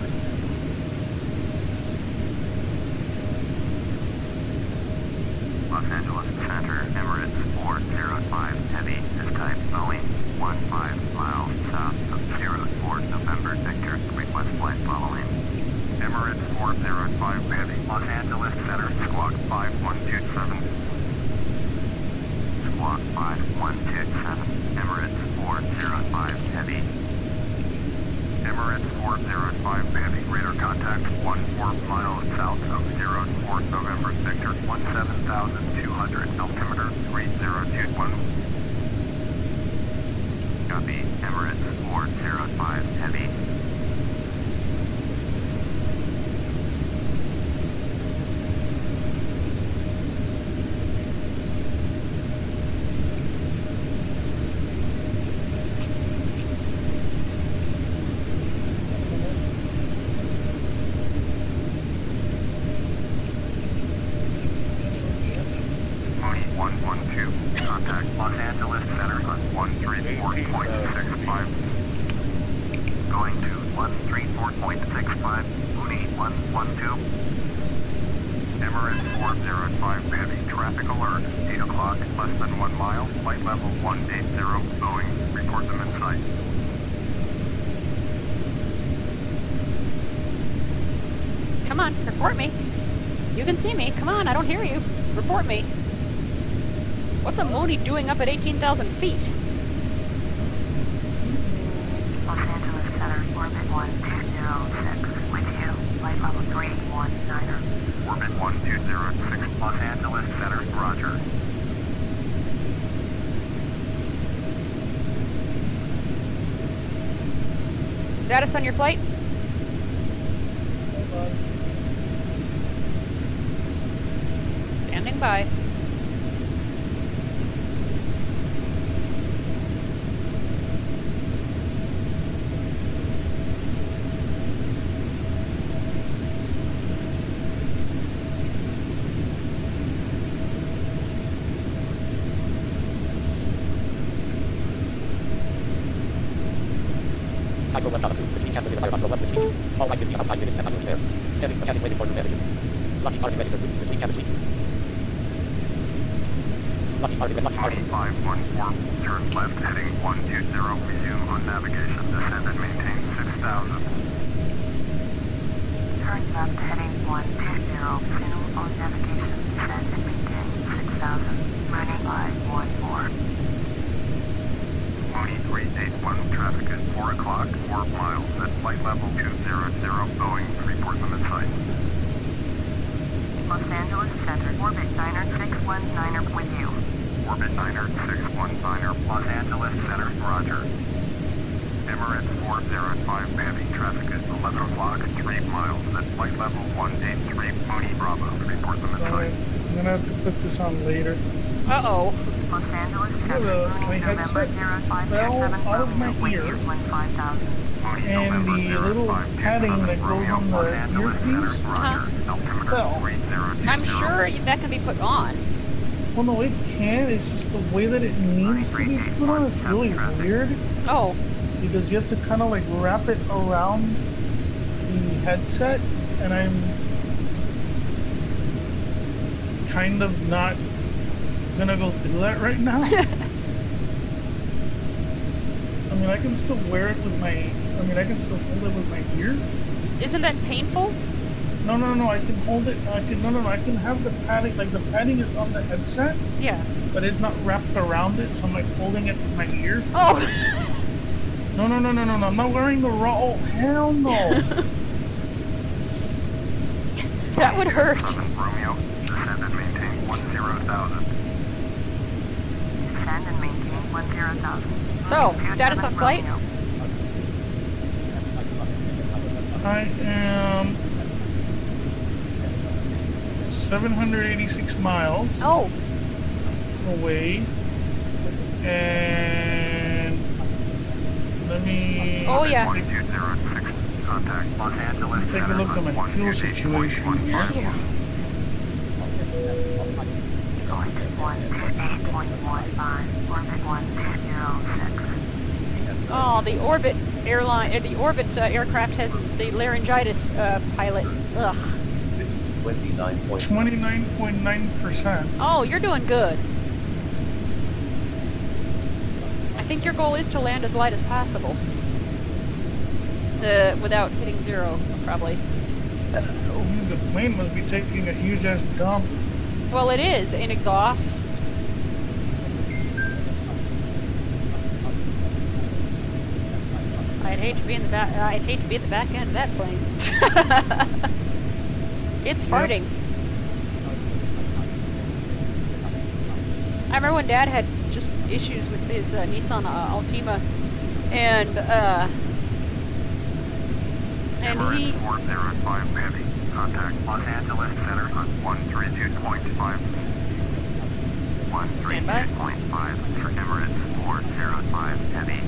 Los Angeles Center, Emirates four zero five Heavy is type Boeing one five miles south of zero four November Victor, request flight following. Emirates four zero five Heavy, Los Angeles Center, Squawk five one two seven. Squawk five one two seven, Emirates four zero five Heavy. Emirates four zero five Heavy, radar contact one four miles south of zero four November Victor, seventeen thousand two hundred, altimeter three zero two one. Copy, Emirates four zero five Heavy. See me. Come on, I don't hear you. Report me. What's a Moni doing up at eighteen thousand feet? Los Angeles Center, orbit one two zero six, with you, flight level three one niner. Orbit one two zero six, Los Angeles Center, roger. Status on your flight? Standing by. Typo one thousand two, between campus in the Firefox, so left between. All right, fifty about five minutes, and I'm there. Heading, chatting, waiting for new messages. Lucky Party registered, between campus week. Lucky Party, Lucky Party. five one four, turn left, heading one two zero, resume on navigation, descend and maintain six thousand. Turn left, heading one two zero, resume on navigation, descend and maintain six thousand, running five one four. Mooney three eight one, traffic at four o'clock, four miles at flight level two zero zero, Boeing, Freeport limit site. Los Angeles Center, orbit niner six one niner with you. Orbit niner six one niner, Los Angeles Center, roger. Emirates four zero five, Bambi, traffic at eleven o'clock, three miles at flight level one eight three, Mooney, Bravo, Freeport limit Alright, site. I'm gonna have to put this on later. Uh-oh. Los Angeles Yeah, Center, the- my Mooney, November headset zero five fell seven, out of my Romeo, with ear. you, one five thousand. Mooney, And November the zero little five padding seven, that goes Romeo, on the Los Angeles Center, earpiece roger. Altimeter fell. three zero two I'm zero. sure that can be put on. Well, no, it can. It's just the way that it needs to be put on. It's really weird Oh. because you have to kind of like wrap it around the headset, and I'm kind of not gonna go through that right now. I mean, I can still wear it with my. I mean, I can still hold it with my ear. Isn't that painful? No, no, no. I can hold it. I can. No, no, no. I can have the padding. Like the padding is on the headset, Yeah. but it's not wrapped around it. So I'm like holding it with my ear. Oh. No, no, no, no, no, no. I'm not wearing the raw. Oh, hell no. That would hurt. seven, Romeo, descend and maintain one zero thousand. Descend and maintain one zero thousand. So, status on flight? I am seven hundred eighty-six miles Oh. away, and let me Oh, yeah. twenty-two zero six, contact Los Angeles take a Center look at my on fuel situation here. Yeah. Going to one two eight point one five, orbit one two zero six. Oh, the Orbit airline, uh, the Orbit uh, aircraft has the laryngitis uh, pilot. Ugh. This is twenty-nine point twenty-nine point nine percent. Oh, you're doing good. I think your goal is to land as light as possible. Uh, without hitting zero, probably. Oh, the plane must be taking a huge ass dump. Well, it is in exhaust. I'd hate to be in the back. I'd hate to be at the back end of that plane. It's farting. I remember when Dad had just issues with his uh, Nissan uh, Altima, and uh, and he. four zero five, Bambi, contact Los Angeles Center on one thirty-two point five. one thirty-two point five for Emirates four zero five, heavy.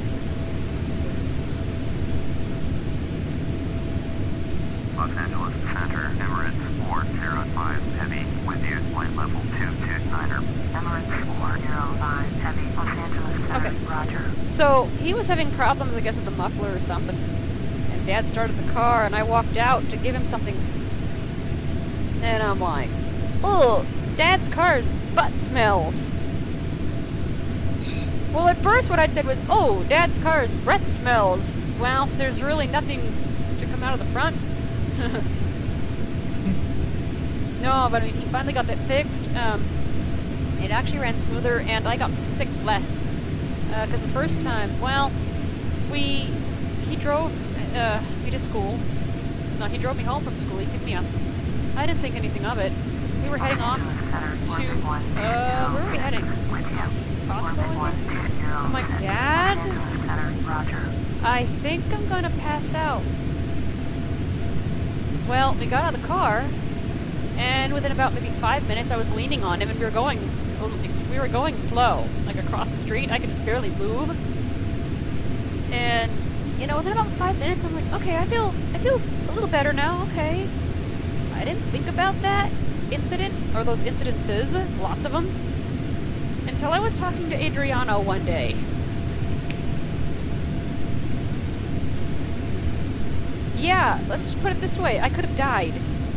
Los Angeles Center, Emirates four zero five, heavy, with you, flight level two two niner. Emirates four zero five, heavy, Los Angeles Center, Okay. roger. So he was having problems, I guess, with the muffler or something. And Dad started the car, and I walked out to give him something. And I'm like, "Oh, Dad's car's butt smells." Well, at first what I'd said was, "Oh, Dad's car's breath smells." Well, there's really nothing to come out of the front. No, but I mean, he finally got that fixed. Um, it actually ran smoother, and I got sick less. Because the first time, well, we, he drove uh, me to school. No, he drove me home from school. He picked me up. I didn't think anything of it. We were heading off to, uh, where were we heading? Costco, I think? I'm like, Dad, I think I'm gonna pass out. Well, we got out of the car, and within about maybe five minutes, I was leaning on him, and we were going, we were going slow, like across the street. I could just barely move. And you know, within about five minutes, I'm like, okay, I feel, I feel a little better now. Okay. I didn't think about that incident or those incidences, lots of them, until I was talking to Adriano one day. Yeah, let's just put it this way. I could have died.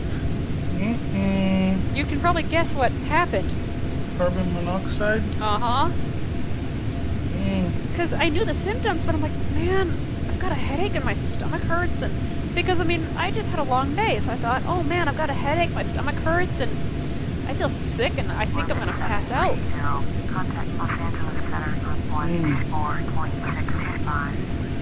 Mm-mm. You can probably guess what happened. Carbon monoxide? Uh-huh. Because Mm. I knew the symptoms, but I'm like, man, I've got a headache and my stomach hurts. And because, I mean, I just had a long day, so I thought, oh man, I've got a headache, my stomach hurts, and I feel sick and I think I'm gonna pass out. Contact Los Angeles Center on one four point six two five.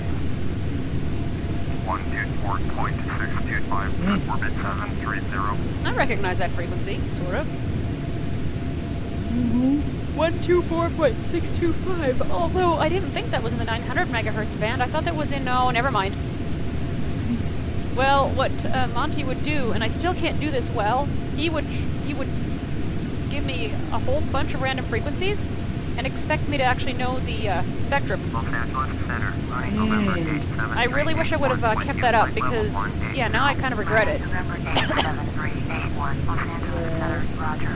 one two four point six two five, orbit seven three zero. I recognize that frequency, sort of. Mm-hmm. one two four point six two five, although I didn't think that was in the nine hundred megahertz band. I thought that was in, no, never mind. Well, what uh, Monty would do, and I still can't do this well, he would he would give me a whole bunch of random frequencies and expect me to actually know the uh, spectrum. Los Angeles Center, running November eight seven. I really wish I would have uh, kept that up because, yeah, now I kind of regret it. November eight seven three eight one, Los Angeles Center, roger.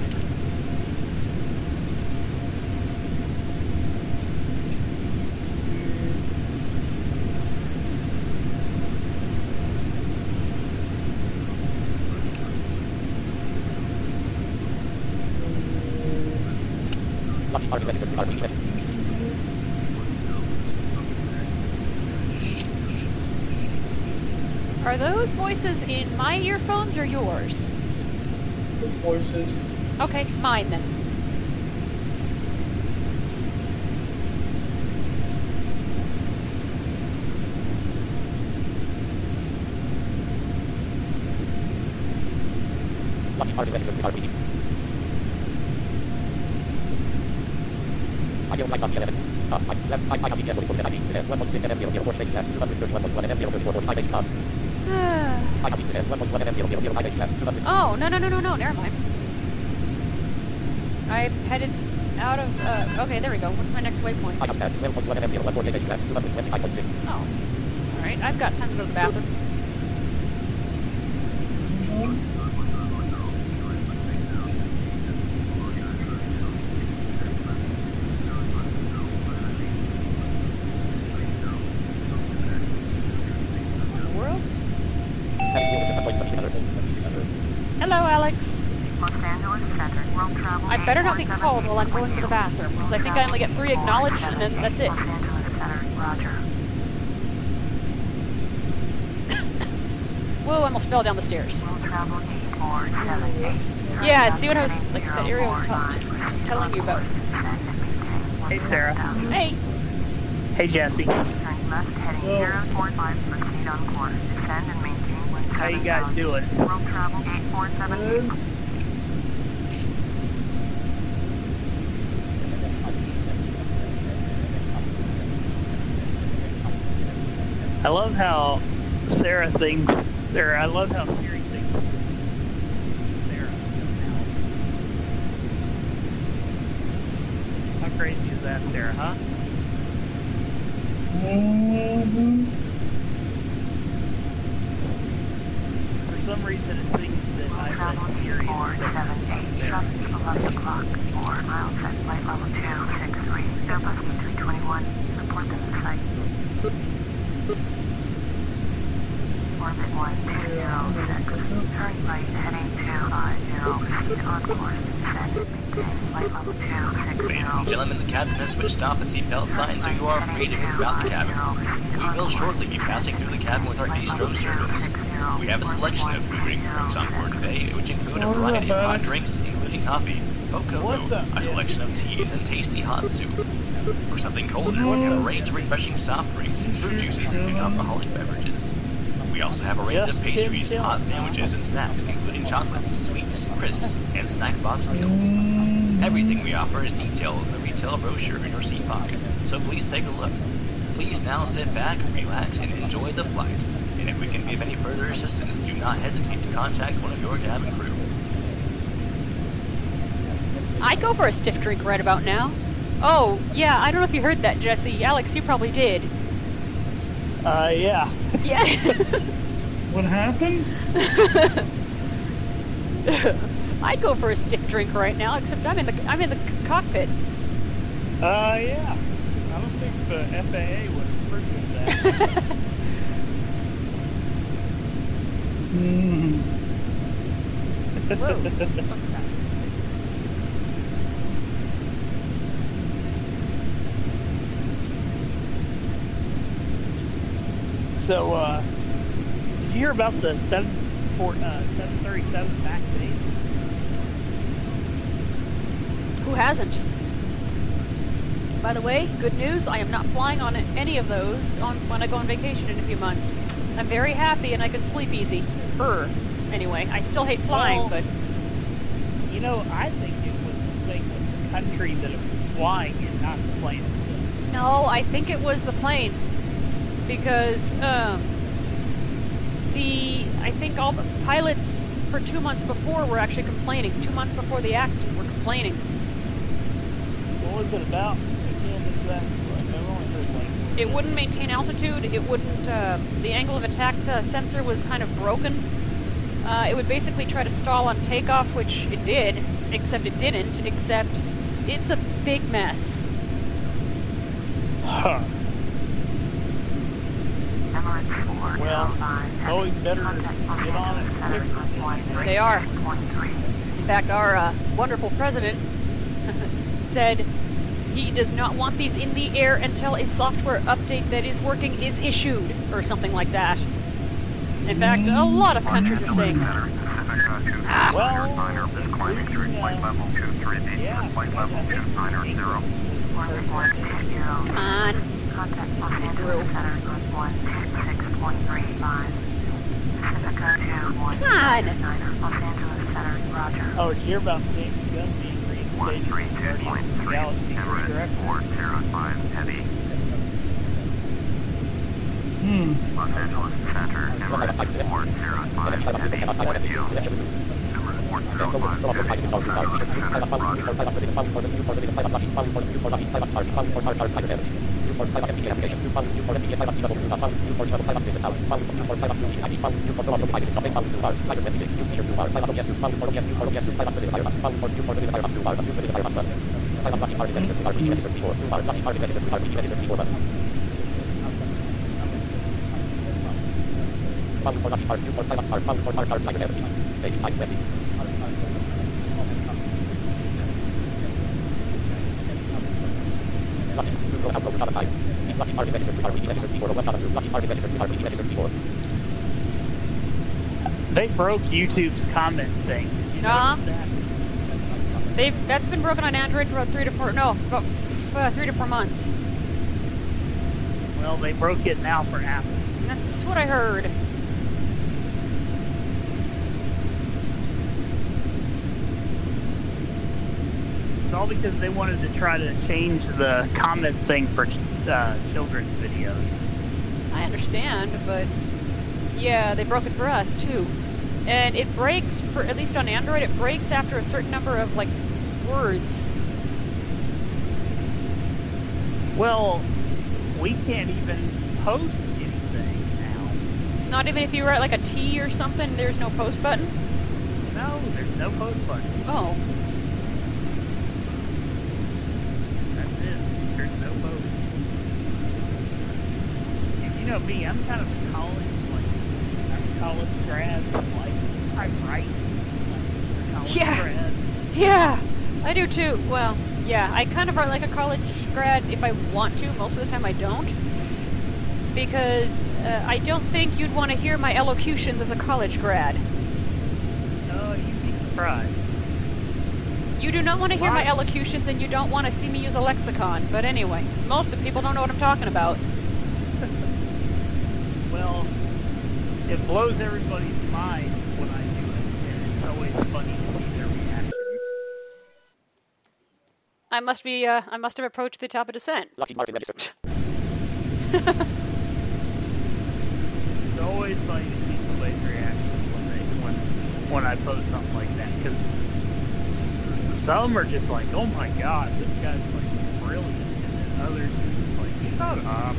Are those voices in my earphones or yours? The voices. Okay, mine then. I don't like that eleven. Uh, I left I I have C P S forty-four S I D. It says one point six N M zero zero four space class two hundred thirty-one point one N M zero thirty-four forty-five H class. I have C P S one point one N M zero zero zero five H class two hundred. Oh, no, no, no, no, no, never mind. I headed out of, uh, okay, there we go. What's my next waypoint? I have spanned twelve point one N M zero one four H class two hundred twenty-five point six. Oh, alright, I've got time to go to the bathroom. Hello, Alex. Los Angeles Center, world travel. I better not be called while I'm going to the bathroom, because I think I only get three acknowledged, and then that's it. Los Angeles Center, roger. Whoa, I almost fell down the stairs. World travel eight four seven eight. Yeah, see what I was, like, that area I was t- telling you about. Hey, Sarah. Hey. Hey, Jesse. Turn left heading zero four five, proceed on course. Descend and maintain one. How you guys doing? World travel eight four seven eight. I love how Sarah thinks, or I love how Siri thinks Sarah. How crazy is that, Sarah, huh? Mm-hmm. For some reason it thinks that I Travel said Siri four seven eight. Sarah. eleven o'clock. four miles at flight level two six three. Airbus E three twenty-one. Report to the site. Orbit one two zero six. Turn right heading two five zero. Proceed on course. Descend and maintain flight level two six zero. Ladies and gentlemen, the captain has switched off the seatbelt sign, so you are free to move out the cabin. We will shortly be passing through the cabin with our bistro service. We have a selection of food and drinks on board today, which include a variety of hot drinks, including coffee, cocoa, a selection of teas, and tasty hot soup. For something colder, we have a range of refreshing soft drinks, fruit juices, and alcoholic beverages. We also have a range of pastries, hot sandwiches, and snacks, including chocolates, sweets, crisps, and snack box meals. Everything we offer is detailed in the retail brochure in your seat pocket, so please take a look. Please now sit back, relax, and enjoy the flight. And if we can be of any further assistance, do not hesitate to contact one of your cabin crew. I'd go for a stiff drink right about now. Oh, yeah, I don't know if you heard that, Jesse. Alex, you probably did. Uh, yeah. Yeah. What happened? I'd go for a stiff drink right now, except I'm in the I'm in the c- cockpit. Uh, yeah. I don't think the F A A would approve that. Mm. Whoa. So, uh, did you hear about the seven thirty-seven back date? who hasn't? By the way, good news, I am not flying on any of those on when I go on vacation in a few months. I'm very happy and I can sleep easy. Er, anyway, I still hate flying, well, but... You know, I think it was the thing with the country that it was flying and not the plane itself. No, I think it was the plane. Because, um... the... I think all the pilots for two months before were actually complaining. Two months before the accident were complaining. What was it about? It wouldn't maintain altitude, it wouldn't, uh, the angle of attack uh, sensor was kind of broken. Uh, it would basically try to stall on takeoff, which it did, except it didn't, except it's a big mess. Huh. Well, always better to get on it and fix it. They are. In fact, our uh, wonderful president said he does not want these in the air until a software update that is working is issued, or something like that. In fact, a lot of countries are saying that. Ah. Well, climbing through flight level two three B yeah, to flight level two nine zero. Come on. Contact Los Angeles Center Group one six point three five. Pacifica two one Come on. Los Angeles Center, Roger. Oh, did you hear about James Gunn being one reinstated three as two Guardians point of the three, Galaxy Emirates director? four zero five heavy. Hmm. Los Angeles Center, Emirates four zero five heavy. With you. Emirates four zero five heavy. Los Angeles, Roger. They broke YouTube's comment thing. Did you Uh-huh. notice that? They've that's been broken on Android for about three to four no, about uh, three to four months. Well, they broke it now for Apple. That's what I heard. It's all because they wanted to try to change the comment thing for uh, children's videos. I understand, but yeah, they broke it for us too. And it breaks, for at least on Android, it breaks after a certain number of, like, words. Well, we can't even post anything now. Not even if you write, like, a T or something, there's no post button? No, there's no post button. Oh. That's it. There's no post. And you know me, I'm kind of a college, like, I'm a college grad, like, I write, like, college Yeah. grad. Yeah, I do too. Well, yeah, I kind of write like a college grad if I want to. Most of the time I don't. Because uh, I don't think you'd want to hear my elocutions as a college grad. Oh, you'd be surprised. You do not want to hear Why? my elocutions and you don't want to see me use a lexicon. But anyway, most of the people don't know what I'm talking about. Well, it blows everybody's mind when I do it, and it's always funny to see their reactions. I must be, uh, I must have approached the top of descent. Lucky Martin registered. It's always funny to see somebody's reactions when they when when I post something like that, because some are just like, "Oh my god, this guy's like brilliant," and then others are just like, "Shut up."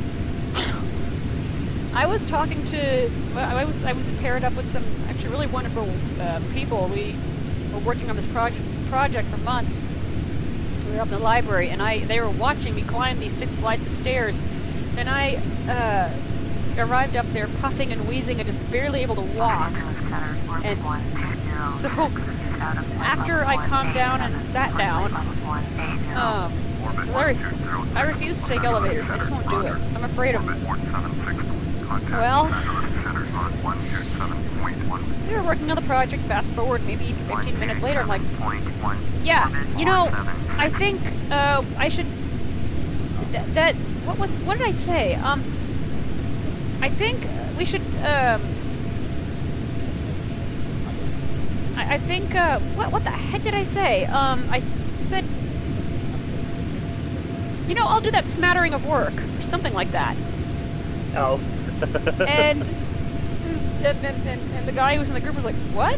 I was talking to, well, I was I was paired up with some actually really wonderful uh, people. We were working on this project project for months. We were up in the library, and I they were watching me climb these six flights of stairs, and I uh, arrived up there puffing and wheezing and just barely able to walk. And so after I calmed down and sat down, um, Larry, I refuse to take elevators. I just won't do it. I'm afraid of them. Well, we were working on the project, fast forward maybe fifteen minutes later, I'm like, yeah, you know, I think uh, I should, th that, what was, what did I say? Um, I think we should, um, I, I think, uh, what, what the heck did I say? Um, I s said, you know, I'll do that smattering of work, or something like that. Oh. and, and, and, and the guy who was in the group was like, what?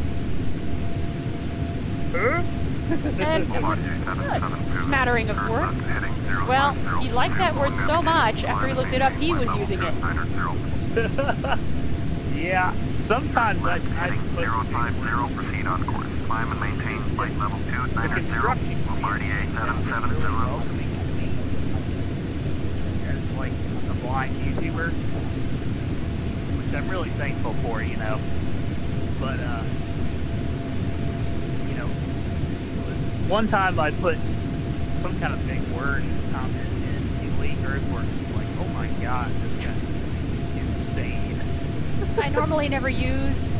Huh? And, and what, what? Smattering of work? Well, he liked that word so much, after he looked it up, he was using it. Yeah, sometimes I, I put zero five zero, proceed on course. Climb and maintain flight level two nine zero, Bombardier seven seven zero. As like a blind YouTuber, which I'm really thankful for, you know. But, uh, you know, one time I put some kind of big word comment in Elite Earthworks. It's like, oh my god, this guy's insane. I normally never use,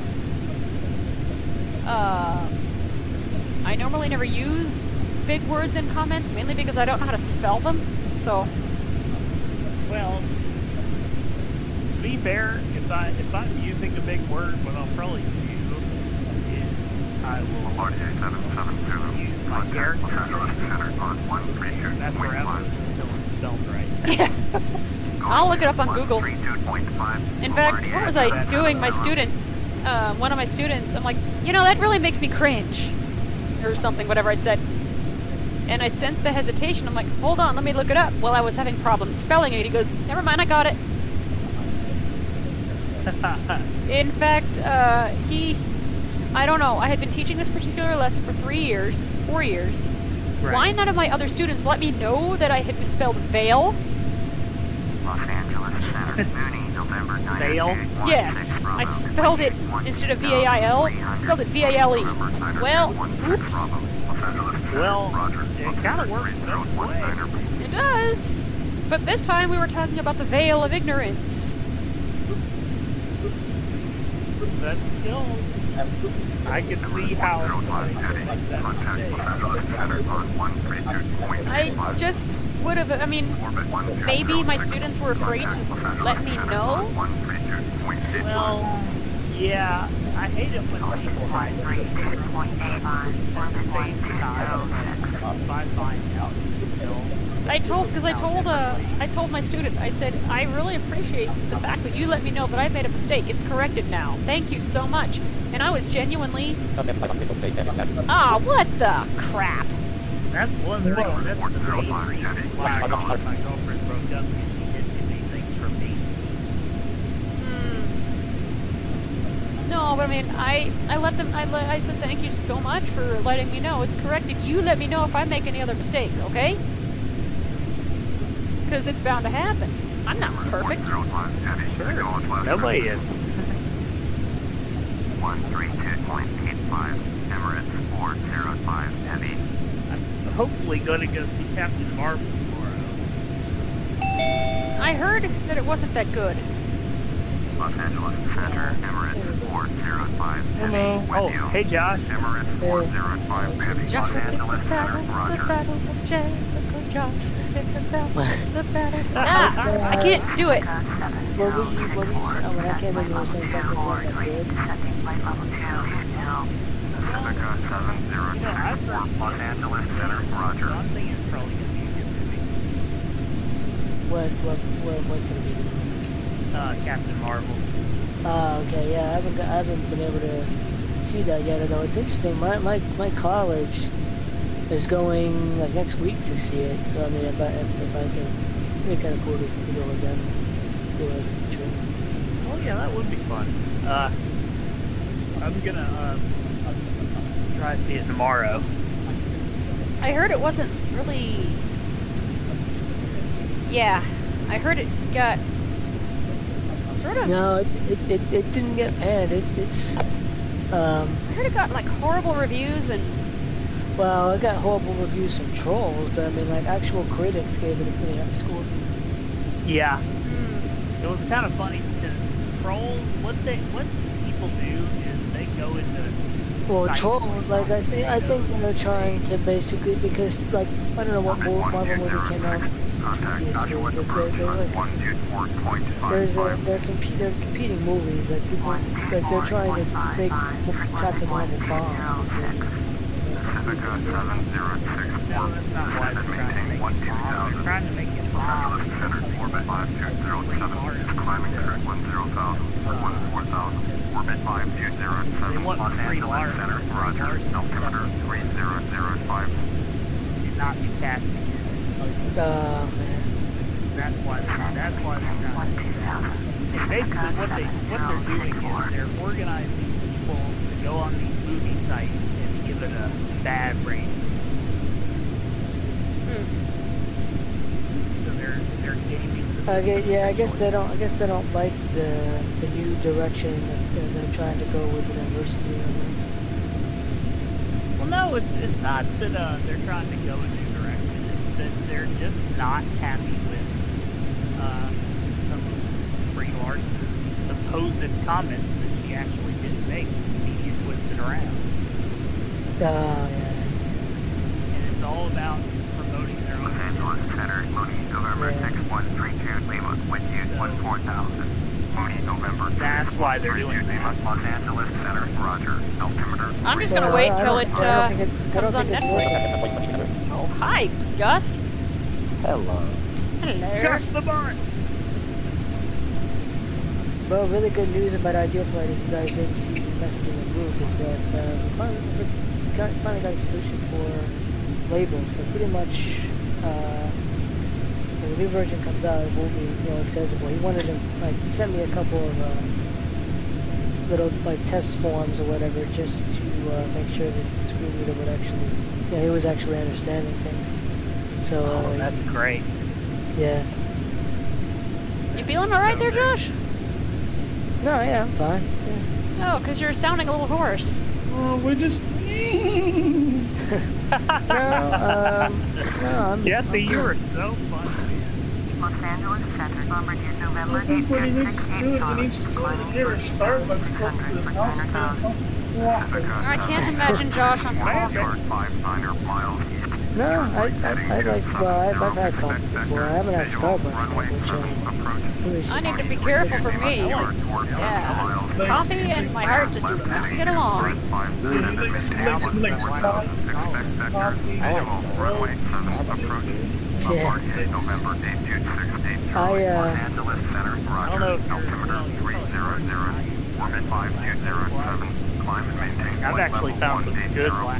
uh, I normally never use big words in comments, mainly because I don't know how to spell them, so. Well, to be fair, if, I, if I'm using a big word, what I'll probably do is I will use my character and mess around until it's spelled right. Yeah. I'll look it up on Google. In fact, what was I doing? My student, uh, one of my students, I'm like, you know, that really makes me cringe. Or something, whatever I'd said. And I sensed the hesitation. I'm like, hold on, let me look it up. Well, I was having problems spelling it. He goes, never mind, I got it. In fact, uh, he, I don't know, I had been teaching this particular lesson for three years, four years. Right. Why none of my other students let me know that I had misspelled veil? Los Angeles Center, Mooney, November Veil? Yes, I spelled it, instead of V A I L, I spelled it V A L E. Well, oops. Well, it kind of works both ways. It does. But this time we were talking about the veil of ignorance. That's still... I can see how somebody could make that mistake. I just would have, I mean, maybe my students were afraid to let me know. Well, yeah, I hate it when people hide their if I find out still. I told, because I told, uh, I told my student, I said, I really appreciate the fact that you let me know that I made a mistake. It's corrected now. Thank you so much. And I was genuinely, ah, what the crap? That's one thing, that's the main reason why I got my girlfriend broke up, because she did too many things for me. Hmm. No, but I mean, I, I let them, I, let, I said thank you so much for letting me know. It's corrected. You let me know if I make any other mistakes, okay? Because it's bound to happen. I'm not perfect. Sure. Nobody is. one three two point eight five, Emirates four zero five, heavy. I'm hopefully going to go see Captain Marvel tomorrow. I heard that it wasn't that good. Los Angeles Center, Emirates four zero five, heavy. Hello. Oh, hey Josh. Emirates four zero five, heavy. Josh, Los Angeles Center, the Roger. battle of Jericho, Josh. The battle. Ah, I can't do it. What were you, what were you saying? Oh, when I came in, you were saying something about that good. Pacifica seven zero six four, Los Angeles Center, Roger. One thing is probably going to be a good movie. What, what, what, what's going to be the movie? Uh, Captain Marvel. Oh, okay, yeah, I haven't, got, I haven't been able to see that yet, although it's interesting. My, my, my college is going like next week to see it, so I mean, if I, if, if I can, it'd be kind of cool to, to go with them, do it as a trip. Oh yeah, that would be fun. Uh, I'm gonna uh, try to see it tomorrow. I heard it wasn't really. Yeah, I heard it got sort of. No, it it, it, it didn't get bad. It, it's. Um, I heard it got like horrible reviews and. Well, it got horrible reviews from trolls, but I mean, like actual critics gave it a pretty high score. Yeah. Mm. It was kind of funny because trolls, what they what people do is they go into Well, sites troll, like I think I think they're trying to basically because like I don't know what mo- Marvel movie came out previously, but there, there's like there's a they're comp- they're competing movies that people like they're trying to make Captain Marvel bomb. Pacifica seven zero six four. No, that's not why they're trying to make it bomb. They're trying to make it bomb. Center orbit five two zero seven is climbing track one zero thousand one four thousand. Orbit five two zero seven. Los Angeles Center. Roger. Altimeter three zero zero five. Should not be casting it. Oh man. That's why they're that's why they're trying to do that. And basically what they what they're doing is they're organizing people to go on these movie sites and give it a bad rating. Hmm. So they're they're gaming the Okay, yeah, I guess they don't. I guess they don't like the the new direction that they're trying to go with the diversity on that. Well, no, it's it's not that uh, they're trying to go a new direction. It's that they're just not happy with uh, some of Brie Larson's supposed comments that she actually didn't make. The media twisted around. Oh yeah. And it's all about promoting their own. Los Angeles Center. Mooney November Yeah. six one three two Lima. Wind yield one four thousand. Mooney November. That's why they're doing that. Los Angeles Center. Roger. Altimeter. I'm just gonna Well, wait I till don't- it I don't uh, think it- I comes don't on think it's Netflix. worth Oh, hi, Gus. Hello. Hello. Gus the Barn. Well, really good news about Ideal Flight if you guys didn't see the message in the group is that uh, we finally got, finally got a solution for labels. So pretty much, uh, when the new version comes out, it will be you know accessible. He wanted to like he sent me a couple of uh, little like test forms or whatever just to uh, make sure that the screen reader would actually, yeah, he was actually understanding things. So uh, Oh, that's great. yeah. You feeling all right there, Josh? No, yeah, I'm fine. Yeah. Oh, because you're sounding a little hoarse. Oh, we're just. No, um, no, I'm. Jesse, you were so funny. Los Angeles Center, Bombardier November I think what he needs to do is he needs to go to get a Starbucks, go to his house, and get some waffle. I can't imagine Josh on coffee. No, I, I, I like, well, I've, I've had coffee before. I haven't had Starbucks, though, which um, really I should- need to be careful for me. Yeah. Coffee and my heart just do not get along. Next, next, next, coffee, coffee, Yeah. I, uh, I don't know if I've actually found some good black.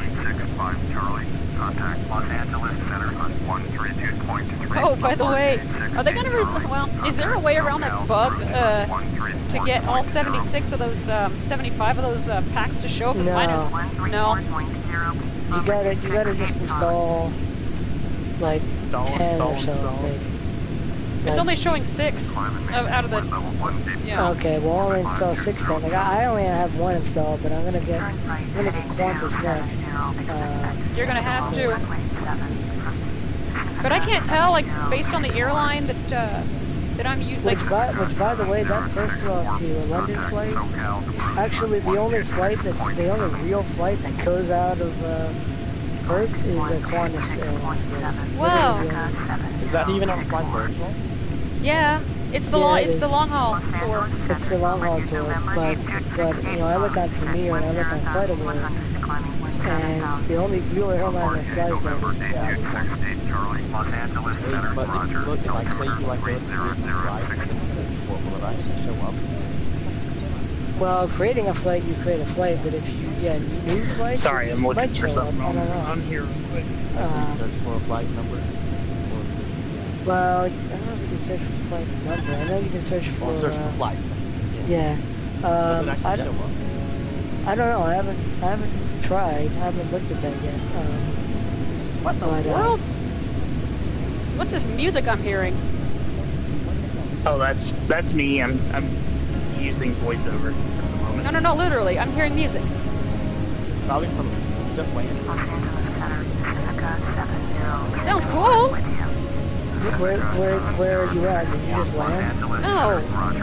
Oh, by the way, are they gonna? Res- well, is there a way around that bug uh, to get all seventy-six of those, um, seventy-five of those uh, packs to show? 'Cause mine is no. you gotta, you gotta just install, like, Install, ten install, or so, install. maybe. It's only showing six of, out of the. Yeah. Okay, well, I'll install six then. Like, I I only have one installed, but I'm gonna get, I'm gonna get Qantas next. Uh, You're gonna have to. But I can't tell, like, based on the airline that uh, that I'm using. Like, which, by, which, by the way, that first off to a London flight, actually the only flight that, the only real flight that goes out of uh, Perth is a Qantas airline flight. Whoa. Yeah. Is that even on Flight Virtual? yeah, it's the Yeah, long, it it's is. the long haul tour. It's the long haul tour, but, but you know, I look on Premiere and I look on Flight Aware, and the only real airline that flies that is Qantas. Wait, but if you look at, like, say you like go to the drive, and then you say, what will it actually show up? Well, creating a flight, you create a flight, but if you, yeah, new flights, Sorry, I'm it looking might for show up, something I on, don't know. on here real quick. Uh, Search for a flight number? Or, Well, I don't know if you can search for flight number. I know you can search for. or search uh, for flight. Yeah. Does Um, it I actually don't. show up? I don't know. I haven't. I haven't tried. I haven't looked at that yet. Um, What the but, uh, world? What's this music I'm hearing? Oh, that's that's me. I'm I'm using voiceover at the moment. No, no, no, literally, I'm hearing music. It's probably from just waiting. Sounds cool. Where, where, where are you at? Did you just land? No.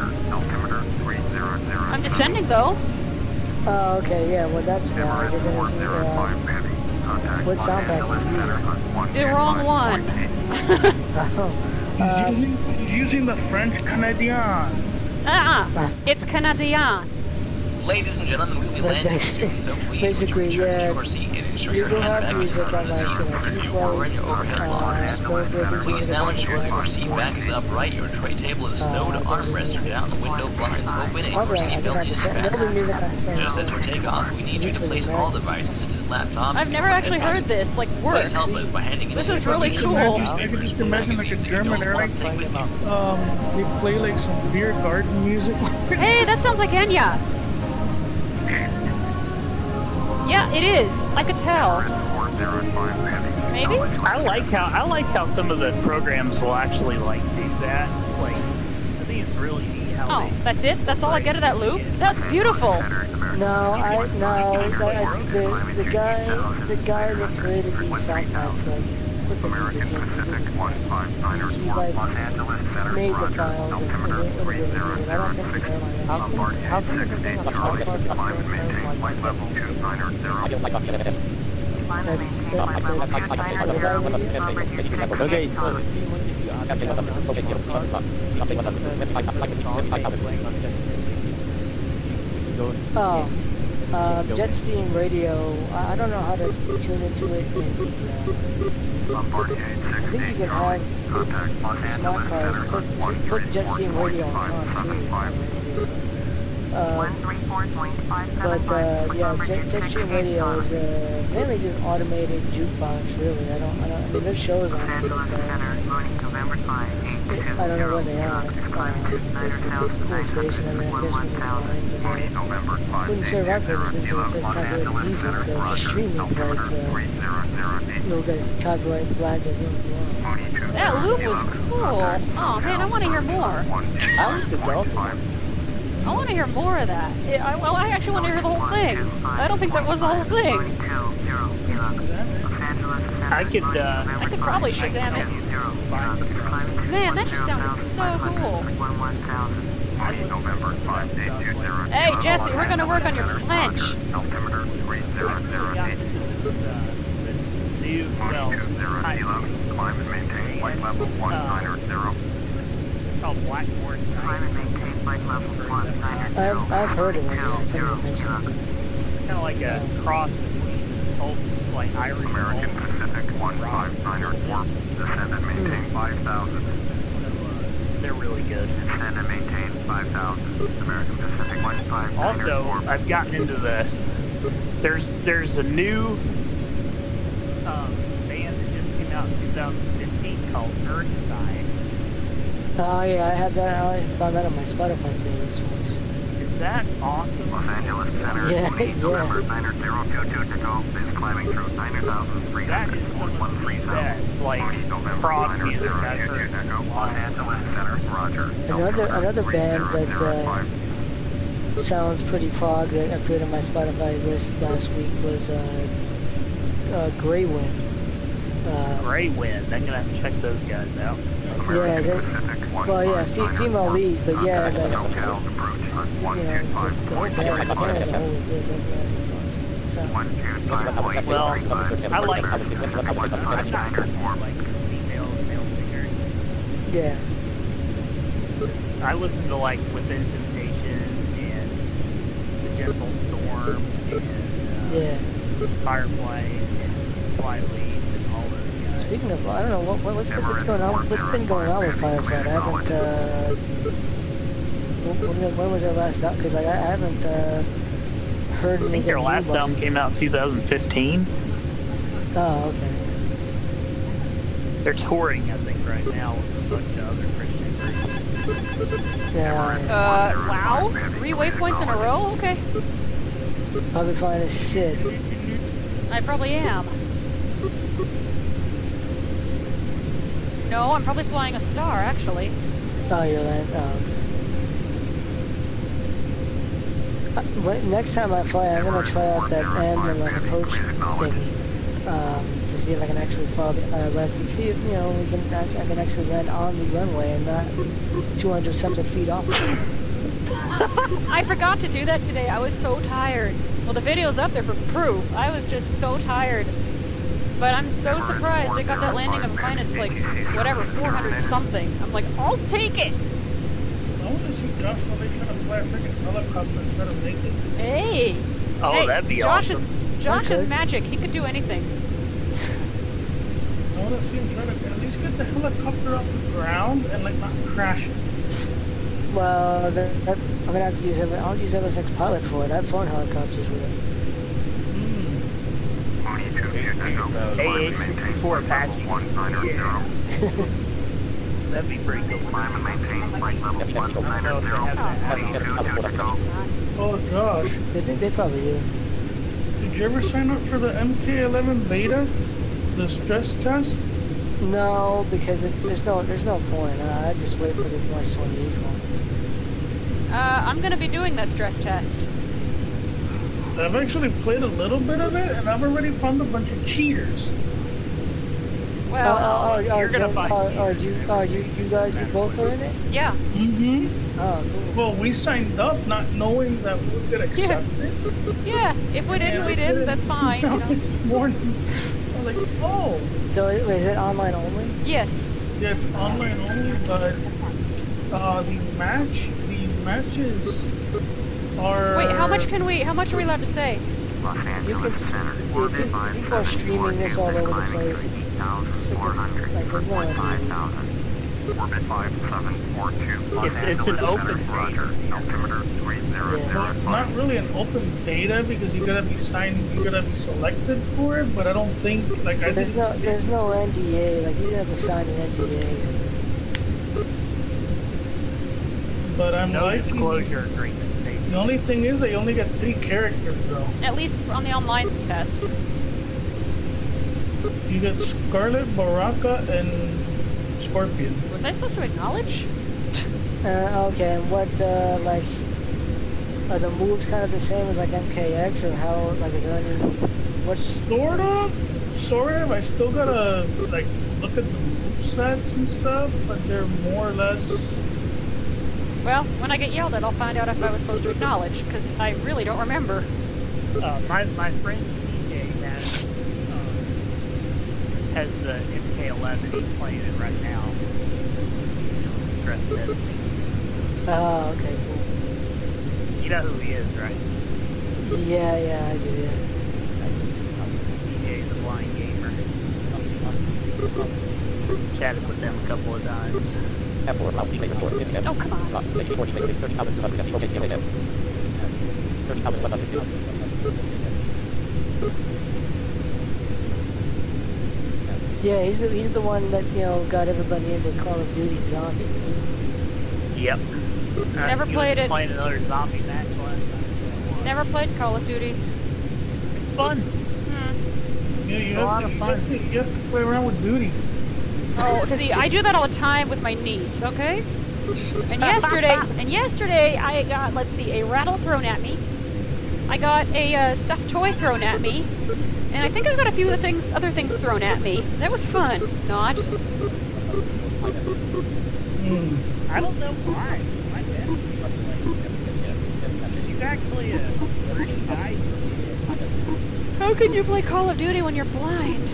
I'm descending though. Oh, okay, yeah, well that's why. You're gonna do, uh, what sound pack are you using? The wrong one. Oh, He's uh, using he's using the French Canadian. Uh-uh. It's Canadian. Ladies and gentlemen, we'll be landing soon, so please basically, yeah, your seat and ensure you your don't have handbag is music under on the like, seat you know, for two you or in your flight, overhead uh, lockers. snowboard Please music now on ensure the your seat back is upright, your tray table is stowed, Uh, armrests are down, the window blinds open, and your Alright, I seatbelt didn't is understand. There'll be music on the fastened. same Just as we take off, we need you to place all devices such as laptops. I've never actually heard this, like, work. Please help us by handing in This the is really information. cool. I can just imagine like a German airline. Take with you. Um, they play like some beer garden music. Hey, that sounds like Enya. Yeah, it is. I could tell. Maybe? I like how I like how some of the programs will actually like do that. Like, I think it's really neat how Oh, that's it? That's all I get of that loop? That's beautiful. No, I, no, I, the, the guy, the guy that created these sound packs, like, put the music in, he, he, like, made the files and, and integrated the music. I don't think the airline How actually. come, how come the thing on the South Park is like level two nine zero? Okay, so Oh, uh, Jetstream Radio. I, I don't know how to tune into it in the. Uh, I think you can have the smart cars put, put Jetstream Radio on too. Uh, but uh, yeah, Jet, Jetstream Radio is uh, mainly just automated jukebox. Really, I don't. I don't. I mean, there's shows on it, but uh, I don't know when they are. Uh, it's, it's a cool station. I mean, I guess we can find. But, uh, wouldn't serve our purposes because it's copyrighted music, so just streaming flights. Uh, you'll get copyright flagged as long as you want. That loop was cool. Oh man, I want to hear more. I like the Delta. I want to hear more of that. It, I, well, I actually want to hear the whole thing. I don't think that was the whole thing. I could uh I could probably Shazam it. Man, that just sounded so cool. Hey, Jesse, we're going to work on your French. new well climb and maintain flight level one nine zero. It's called Blackboard. Climb and maintain flight level one nine zero. I've, I've heard of it, yeah, someone mentioned it. Kind of like a cross between old, like Irish American Pacific one five nine four. Descend and maintain five thousand. They're really good. Descend and maintain five thousand. American Pacific one five nine four. Also, I've gotten into the. There's there's a new um, band that just came out in two thousand fifteen called Earthside. Oh yeah, I have that. I found that on my Spotify playlist once. Is that awesome? Los Angeles Center. Yeah, November yeah. nine zero two two to go. Is climbing through nine thousand three That hundred. is some one of the three best, like, prog music I've heard. Los Angeles Center. Roger. Another another band that uh, sounds pretty prog that I put on my Spotify list last week was uh, uh, Grey Wind. Uh, Grey Wind. I'm gonna have to check those guys out. Yeah, they, well, yeah, fe female lead, but yeah, the, you know, the, the whole band, the band as a whole is good. That's what I think. So, Well, I like I like female male singers. yeah. I listen to like Within Temptation and The Gentle Storm and uh, Yeah. Firefly and Flyleaf and all those guys. Speaking of, I don't know what, what what's, what's going on. What's been going on with Firefly? I haven't. Uh, when, when was their last out? Because I, I haven't uh, heard anything. I think their new last about album it. came out in two thousand fifteen. Oh, okay. They're touring, I think, right now with a bunch of other Christian groups. Yeah, yeah. Uh, wow. Three waypoints in a row? Okay. I'll be fine as shit. I probably am. No, I'm probably flying a star, actually. Oh, you're land. Oh, okay. Uh, wait, next time I fly, I'm gonna try out that end and like approach thingy. um, to see if I can actually follow the I L S and see if, you know, we can, I, I can actually land on the runway and not two hundred something feet off. I forgot to do that today. I was so tired. Well, the video's up there for proof. I was just so tired. But I'm so surprised I got that landing of minus, like, whatever, four hundred something. I'm like, I'll take it! I want to see Josh while they try to fly a freaking helicopter and try to make it. Hey! Oh, hey, that'd be Josh awesome. Is, Josh Okay. is magic. He could do anything. I want to see him try to at least get the helicopter off the ground and like not crash it. Well, that, that, I'm gonna have to use, I'll use M S X Pilot for it. I've flown helicopters with it. A H sixty-four Apache. Yeah. That'd be pretty cool. Climb and maintain flight level I don't know if they have that. Oh gosh, I think they probably do. did you ever sign up for the M K eleven beta? The stress test? No, because it's, there's no there's no point. Uh, I just wait for the March twenty-eighth one. Uh, I'm gonna be doing that stress test. I've actually played a little bit of it, and I've already found a bunch of cheaters. Well, uh, are, you're are, gonna are, find are, me. are you are you you guys you both are in it? yeah. Mm-hmm. Oh, cool. Well, we signed up not knowing that we would get accepted. Yeah, if we didn't, And we I didn't. That's fine. You Now know? this morning, I was like, oh, So wait, is it online only? Yes. yeah, it's online only, but uh, the match, the matches are. Wait, how much can we? How much are we allowed to say? Los You can, Angeles Center, dude, orbit you, five people are seven four streaming this two, all over the climbing place. to It's, eight thousand four hundred like, for there's no five idea. thousand. Orbit five seven four two, Los It's- it's Angeles an open Center, Roger, altimeter three zero Yeah. zero Well, it's not really an open beta because you gotta be signed, you gotta be selected for it. But I don't think, like, I There's think. no there's no N D A. Like you don't have to sign an N D A. But I'm No liking. disclosure agreement. The only thing is, they only get three characters though. At least on the online test. You get Scarlet, Baraka, and Scorpion. Was I supposed to acknowledge? Uh, okay, and what uh, like are the moves kind of the same as like M K X or how like is there any what's Sort of, sort of. I still gotta like look at the movesets and stuff, but they're more or less. Well, when I get yelled at, I'll find out if I was supposed to acknowledge, because I really don't remember. Uh, my my friend T J has um, has the M K eleven. He's playing it right now. Stress testing. Oh, okay, cool. You know who he is, right? Yeah, yeah, I do, yeah. T J is a blind gamer. Chatted with him a couple of times. F four, Laos, Deep Force, fifty-seven. Oh, come on. Rock, maybe forty, maybe thirty thousand two hundred, F zero, J T, thirty thousand one hundred. Yeah, he's the he's the one that you know got everybody into Call of Duty Zombies. Yep. Uh, Never he played was it. Playing another zombie match last night. Never played Call of Duty. It's fun. Hmm. Yeah, you It's a have, lot to, of you, fun. have to, you have to play around with duty. Oh, see, I do that all the time with my niece, okay? And yesterday, and yesterday I got, let's see, a rattle thrown at me. I got a uh, stuffed toy thrown at me. And I think I got a few of things, other things thrown at me. That was fun. Not. Hmm. I don't know why. My dad He's actually a pretty nice kid. How can you play Call of Duty when you're blind?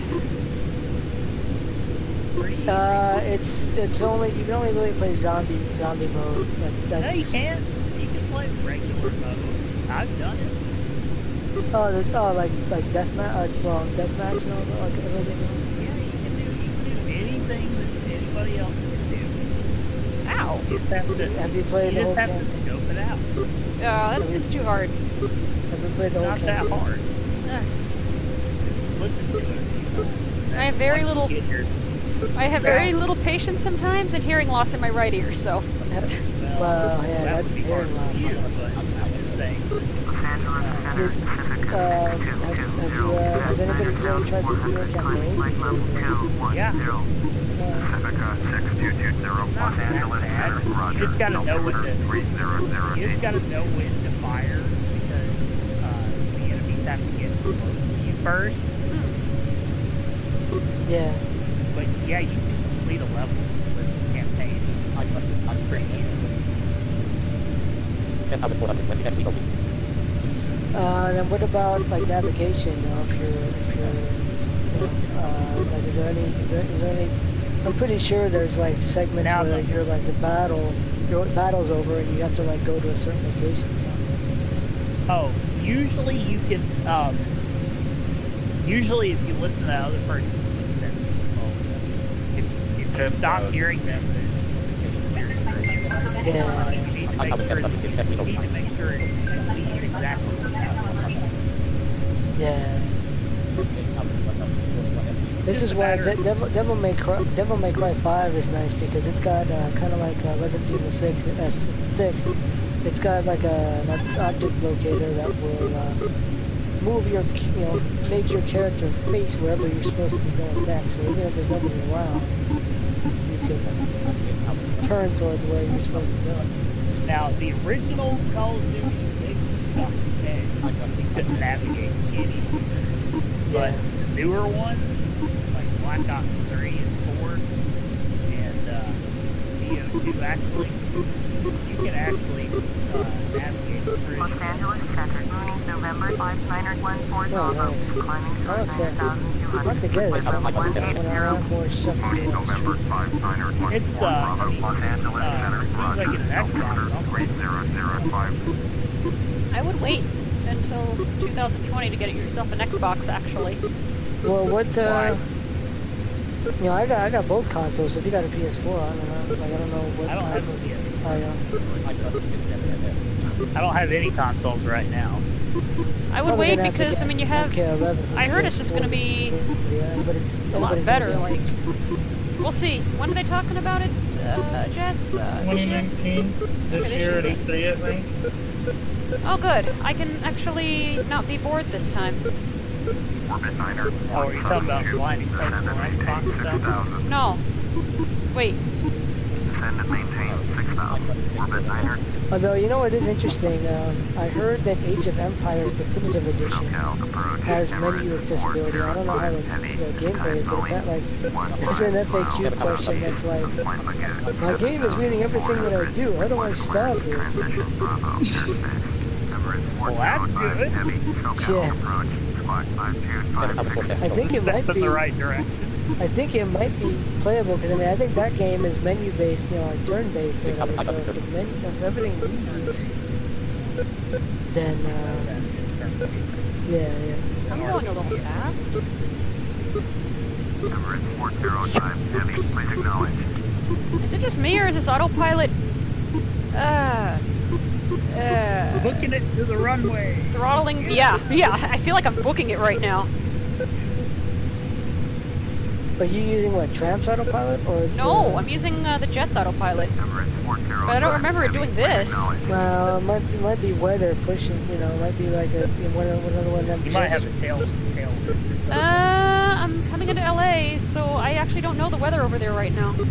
Pretty Uh, it's it's only you can only really play zombie zombie mode. That, that's, No, you can't. You can play regular mode. I've done it. Oh, the, oh, like like deathmatch, uh, well, deathmatch and all that, like everything. Yeah, you can do, you can do anything that anybody else can do. Ow. You just have to, Have you played you the just whole have to campaign? scope it out. Oh, that seems too hard. Have you played the whole Not that campaign? hard. Ugh. Just listen to it. I have very Once you little- get your- I have very little patience sometimes and hearing loss in my right ear, so. Well, Well, yeah, that that's would be hard hearing for loss. you, but I'm just saying. Los Angeles Center, Pacific Uh, have, two have two you, uh, has anybody really tried to do your campaign? Flight level two one Yeah. zero. Uh, Pacifica six two two zero, It's Los not that Angeles bad. Center, You Roger. just gotta know when altimeter to- three zero zero You just eight. gotta know when to fire because uh, the enemies have to get close to you first. Yeah. But yeah, you can complete a level with the campaign. I'm pretty easily. ten thousand four hundred twenty X P. Uh, then what about like navigation? You know, if you're, if you're, you know, uh, like, is there any, is there, is there any? I'm pretty sure there's like segments Now where the- you're like the battle, your battle's over, and you have to like go to a certain location. Oh, usually you can, um, usually if you listen to other persons, then, oh, if, if you stop hearing them, then Yeah. you need to make sure, you need to make sure you complete exactly what happened. Yeah. This is why De Devil, Devil May Cry, Devil May Cry five is nice because it's got uh, kind of like uh, Resident Evil six, uh, six. It's got like a, an object locator that will uh, move your, you know, make your character face wherever you're supposed to be going next. So even if there's nobody around, you can turn toward where you're supposed to go. Now, the original Call of Duty, they sucked bad. You couldn't navigate anywhere. But the newer ones, like Black Ops three and four, and uh, B O two, actually, you can actually uh, navigate through. Los Angeles Center, morning November five nine one four Oh, nice. climbing to I'll have to, nine thousand two I'll have to hundred. get it when I have more stuff to do on the street. It's, uh, I mean, uh, as soon as I get an Xbox, I'll play it. I would wait until two thousand twenty to get yourself an Xbox, actually. Well, what, uh, you know, I got, I got both consoles, so if you got a P S four, I don't know, like, I don't know what I don't have consoles it you, yet. oh, yeah. I don't have any consoles right now. I would Probably wait gonna have to because, get I mean, you have, M K eleven for I the heard it's just P S four. going to be Yeah, everybody's, a lot everybody's better, gonna like, be- we'll see. When are they talking about it, uh, Jess? Uh, this twenty year? nineteen. This Okay, year at this E three, I think. Oh, good. I can actually not be bored this time. Orbit Niner. Oh, are you talking about blinding sights on Xbox stuff? No. Wait. Descend and maintain six thousand. Orbit Niner. Although, you know what is interesting, um, I heard that Age of Empires Definitive Edition has menu accessibility. I don't know how the, the gameplay is, but apparently, like, there's an F A Q question that's like, my game is reading everything that I do, how do I stop it? Well, that's good. Yeah. I think it might Step in be, the right direction. I think it might be playable, because I mean, I think that game is menu-based, you know, like turn-based, or whatever, so if, the menu, if everything reads, then, uh, yeah, yeah. I'm going a little fast. Emirates four zero five Heavy, please acknowledge. Is it just me, or is this autopilot, uh, uh, Booking it to the runway. throttling? Yeah, yeah, I feel like I'm booking it right now. But you using what, Tramp's autopilot, or? it's, No, uh, I'm using uh, the Jet's autopilot. Emirates four zero five But I don't remember it doing this. Well, it might, it might be weather pushing, you know, it might be like a, you know, one of, one of them. You might have a tail, tail. Uh, I'm coming into L A, so I actually don't know the weather over there right now.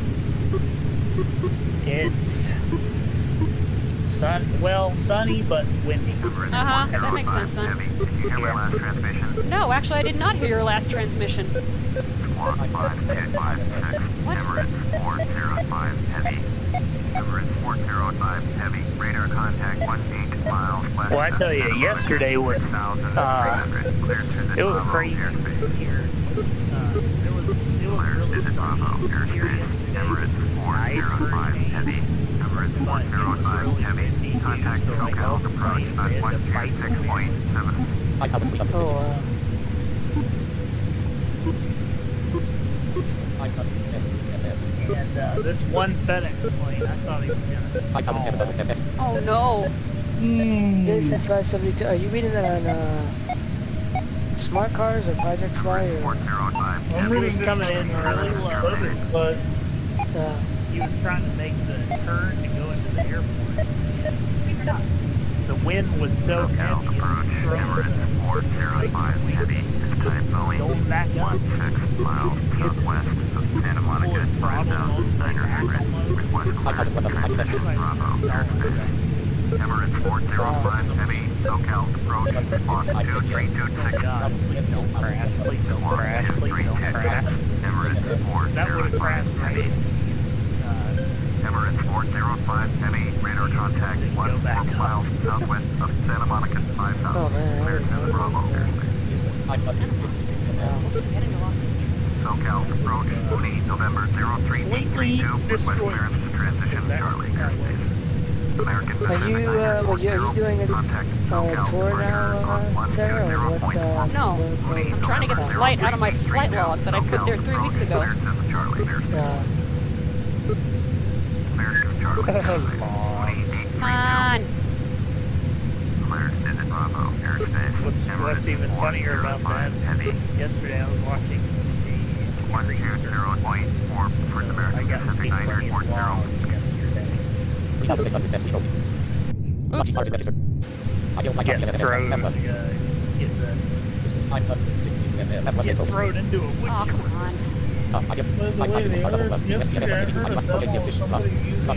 It's sun, well, sunny but windy. Uh-huh, that makes sense then. Did you hear my last transmission? No, actually I did not hear your last transmission. Squawk five two five six. What? Emirates four zero five Heavy. Emirates four zero five Heavy. Radar contact one eight miles west. Well, I tell you, yesterday was, uh, it was crazy here. Uh, it was, it was really sunny, serious, Emirates four zero five Heavy. Emirates four zero five Heavy. Contact SoCal approach at one two six point seven. Oh, wow. And uh, this one FedEx plane, I thought he was gonna fall. Oh no. This is five seventy-two. Are you reading that on uh, Smart Cars or Project Fly? Or, I'm He was reading this coming in really low. but uh, He was trying to make the turn to go into the airport. And the wind was so heavy, it was Emirates four zero five Heavy. This time Boeing going back up. six miles southwest of Santa Monica. five thousand nine hundred. Request clearance transition Bravo. Airspace. Emirates four zero five Heavy. SoCal approach. Squawk two three two six. God, please don't crash, please don't crash, please don't crash. Emirates now. SoCal approach Mooney, November zero three eight three two, with west clearance to transition Charlie, airspace. American Are you, uh, well, you, are you doing a, a tour now, uh, Sarah, or what, uh, No, what, uh, I'm trying to get this flight out of my flight log that I put there three weeks ago. Uh, Come on. What's, what's even funnier about that? Yesterday I was watching the racer, so I got to see plenty of vlogs yesterday. Oops. Get thrown, uh, get, the, get thrown into a wood Oh, come on. By the way, they heard, yesterday I heard a demo of somebody using um,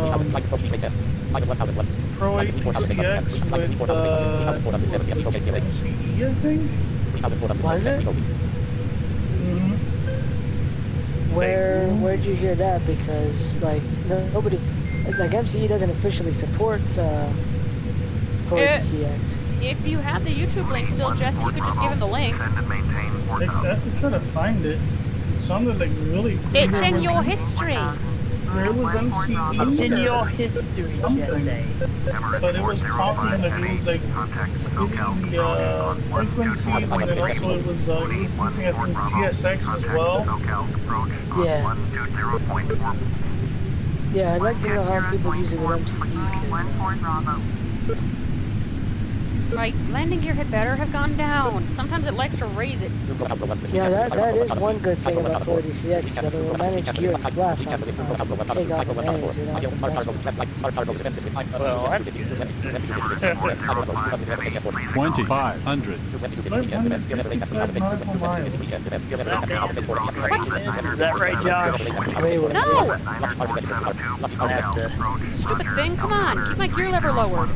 Pro A T C X with uh, M C E, I think? Was it? Mm-hmm. Where, where'd you hear that? Because, like, no, nobody, like, M C E doesn't officially support, uh, Pro A T C X. If you have the YouTube link still, Jesse, you could just give him the link. I have to try to find it. It sounded like really It's clear in when- your history. Where it was M C E. It's in your history, Jesse. But it was talking like it was like giving the uh, frequencies, and then also it was uh, using I think G S X as well. Yeah. Yeah, I'd like to know how people use it with M C E. Right, landing gear had better have gone down. Sometimes it likes to raise it. Yeah, that, that is one good thing about Pro A T C X, that it will manage gear and flaps on uh, takeoff and landing, so you don't have to Well, that's twenty-five hundred. Is that right, Josh? No! I have to... Stupid thing, come on, keep my gear lever lowered.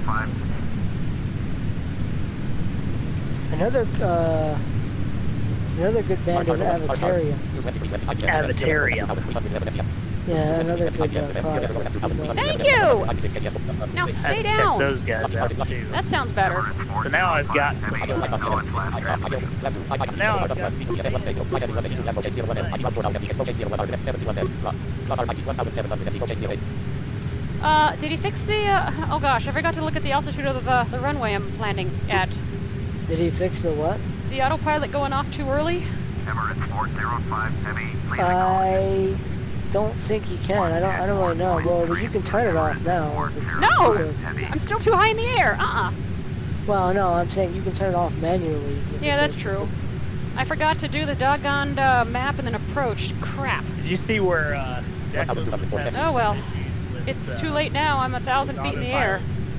Another, uh, another good band is Avatarium. Avatarium. Yeah, another good uh, product. Thank you! Now stay Check down. those guys out too. That sounds better. So now I've got some. So now I've got. Uh, did he fix the, uh, oh gosh, I forgot to look at the altitude of the, the runway I'm landing at. Did he fix the what? The autopilot going off too early? I don't think you can. I don't. I don't really know. Well, but you can turn it off now. No! I'm still too high in the air. Uh-uh. Well, no, I'm saying you can turn it off manually. Yeah, that's true. I forgot to do the doggone uh, map and then approach. Crap. Did you see where uh, Declan was having Oh well. with, It's uh, too late now. I'm a thousand feet in the air.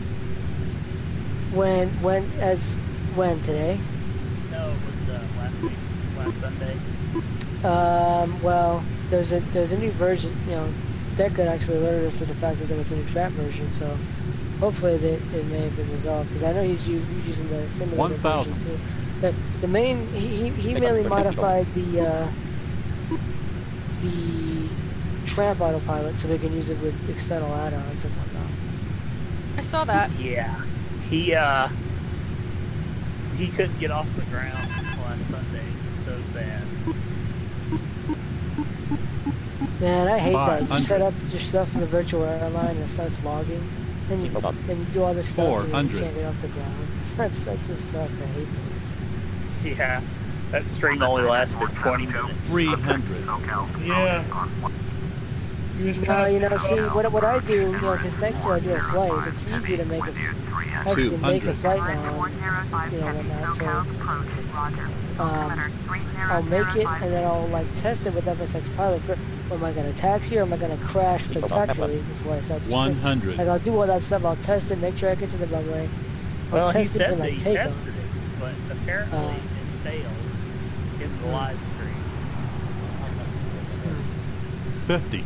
When, when, as, when today? No, it was uh, last week, last Sunday. Um, well, there's a there's a new version. You know, Declan actually alerted us to the fact that there was a new trap version. So hopefully that it may have been resolved, because I know he's using using the simulator version too. But the main he he, he mainly modified the uh, the Tramp autopilot so we can use it with external add-ons and whatnot. I saw that. Yeah, he uh he couldn't get off the ground last Sunday. So sad. Man, I hate that. You five set up your stuff in the virtual airline and it starts logging. Then you, then you do all this stuff and you can't get off the ground. That's, that just sucks. I hate that. Yeah, that stream only lasted twenty minutes. three hundred. Yeah. No, you know, see, what, what I do, you know, because thanks to I do a flight, it's easy to make a, actually make a flight now, and, you know, whatnot, so, um, I'll make it, and then I'll, like, test it with F S X Pilot. For, am I going to taxi, or am I going to crash spectacularly before I start to one hundred. Like, I'll do all that stuff, I'll test it, make sure I get to the runway. I'll Well, he test it said when that I he take tested off. it, but apparently Uh, it failed in the live stream. fifty.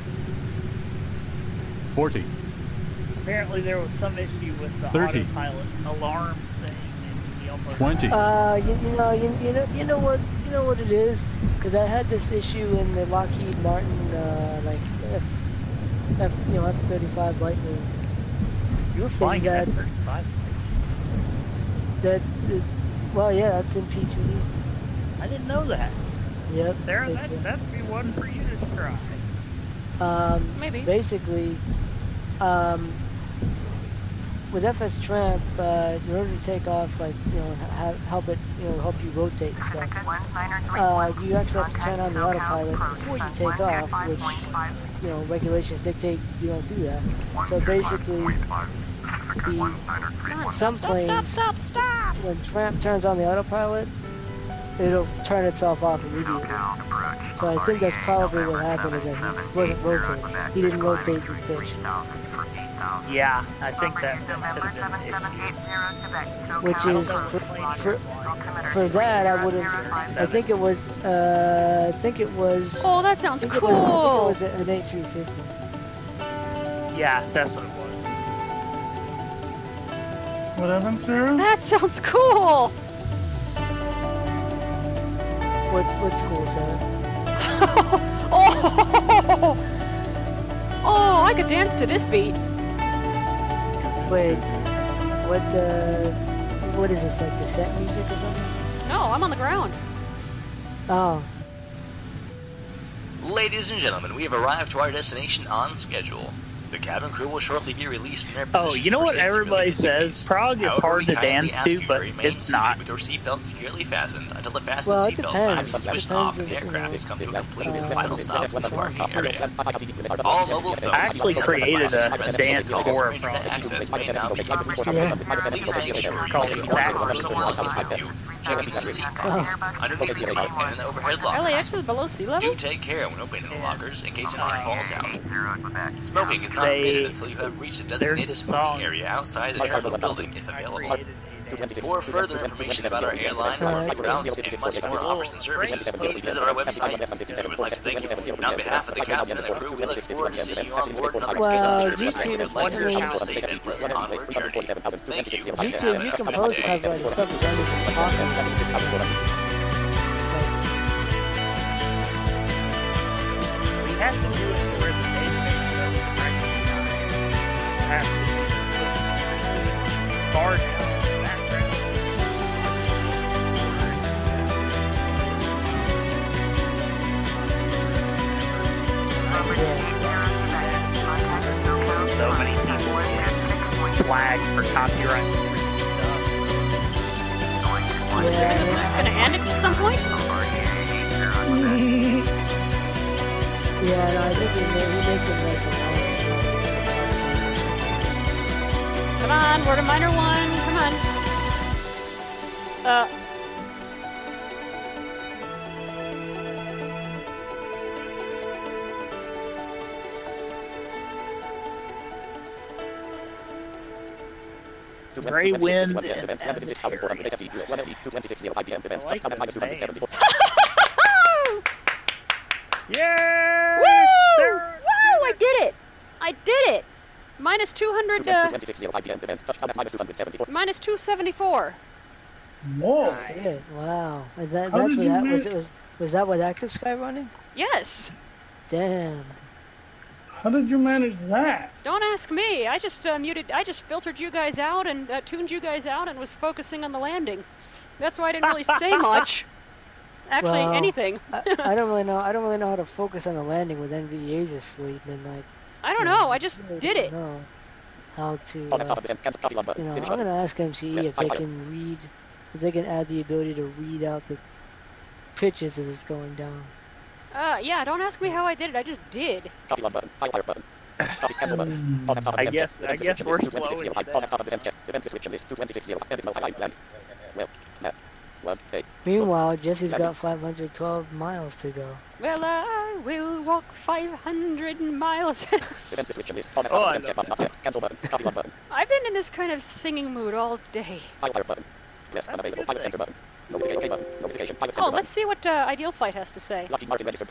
forty. Apparently there was some issue with the thirty. autopilot alarm thing, and he almost twenty. Uh, you, you know, you, you know, you know what, you know what it is, because I had this issue in the Lockheed Martin, uh, like F, F, you know, F thirty-five Lightning. You were flying Is at that- F thirty-five. That, that, well, yeah, that's in P two E. I didn't know that. Yep. Sarah, it's, that, uh, that'd be one for you to try. Um, Maybe. Basically, um, with F S Tramp, uh, in order to take off, like, you know, ha help it, you know, help you rotate and stuff, uh, you actually have to turn on the autopilot before you take off, which, you know, regulations dictate you don't do that. So basically, the, some Stop, planes, stop, stop, stop! when Tramp turns on the autopilot, it'll turn itself off immediately. So I think that's probably what happened, is that he wasn't rotating. He didn't rotate the pitch. Yeah, I think that, that could have been an issue. Which is, for, for, for that, I would have, I think it was, uh, I think it was... Oh, that sounds I think cool! It was, I think it was an A three fifty. Yeah, that's what it was. What happened, Sarah? That sounds cool! What, what's cool, Sarah? oh! Oh, I could dance to this beat. Wait, what, uh, what is this, like cassette music or something? No, I'm on the ground. Oh. Ladies and gentlemen, we have arrived to our destination on schedule. The cabin crew will shortly be released from their Oh, positions you know for what safety everybody related says? duties. Prague is However, hard we to kindly dance ask to, you but remain it's seated not. with your seatbelt securely fastened until the fasten Well, it seatbelt depends. sign is It switched depends off and if, the you aircraft know, has come to a complete uh, and final stop in the parking area. All mobile phones I actually created a, a dance for a Prague. access may now be used. Yeah. Please make sure Called that it your Zach. personal belongings with you. Check your seatbelt underneath the seat and in the overhead L A lockers. X is below sea level? Do take care when opening the lockers in case anything falls out. Smoking is not They- permitted until you have reached a there's a designated song- smoking area outside the terminal building if available. Created a dance. For further information about our airline, our Alright. routes, and much more offers and services, please visit our website. We would like to thank you. And on behalf of the captain and the crew, we look forward to seeing you on board another Well, scheduled service. YouTube, We'd like to I mean- wish you a safe and pleasant onward journey. Thank you. YouTube, you can post copyrighted stuff as long as it's talking. We have to do it where the database doesn't recognize. Have to far down in the background. So many people get flagged for copyright free stuff. Is this just gonna end at some point? Yeah, no, I think he, ma- he makes it like a Come on, we're to minor one. Come on. Uh. Gray wind and yeah! Woo! Woo! I did it! I did it! Minus two hundred, uh, minus two seventy-four. Whoa. Shit, wow. And that, How that's did what you that was, make- it was. Was that with Active Sky running? Yes! Damn. How did you manage that? Don't ask me. I just uh, muted, I just filtered you guys out and uh, tuned you guys out and was focusing on the landing. That's why I didn't really say much. Actually, Well, anything. I, I don't really know. I don't really know how to focus on the landing with N V As asleep, and like. I don't you know, know, I just really did don't it. Know how to. Uh, you know, I'm gonna ask M C E if they can read, if they can add the ability to read out the pitches as it's going down. Uh, yeah, don't ask me how I did it, I just did. I guess I guess we're slowing down. Meanwhile, Jesse's got five hundred twelve miles to go. Well, I will walk five hundred miles. Oh, I know. I've been in this kind of singing mood all day. Oh, let's see what uh, Ideal Flight has to say. Oh,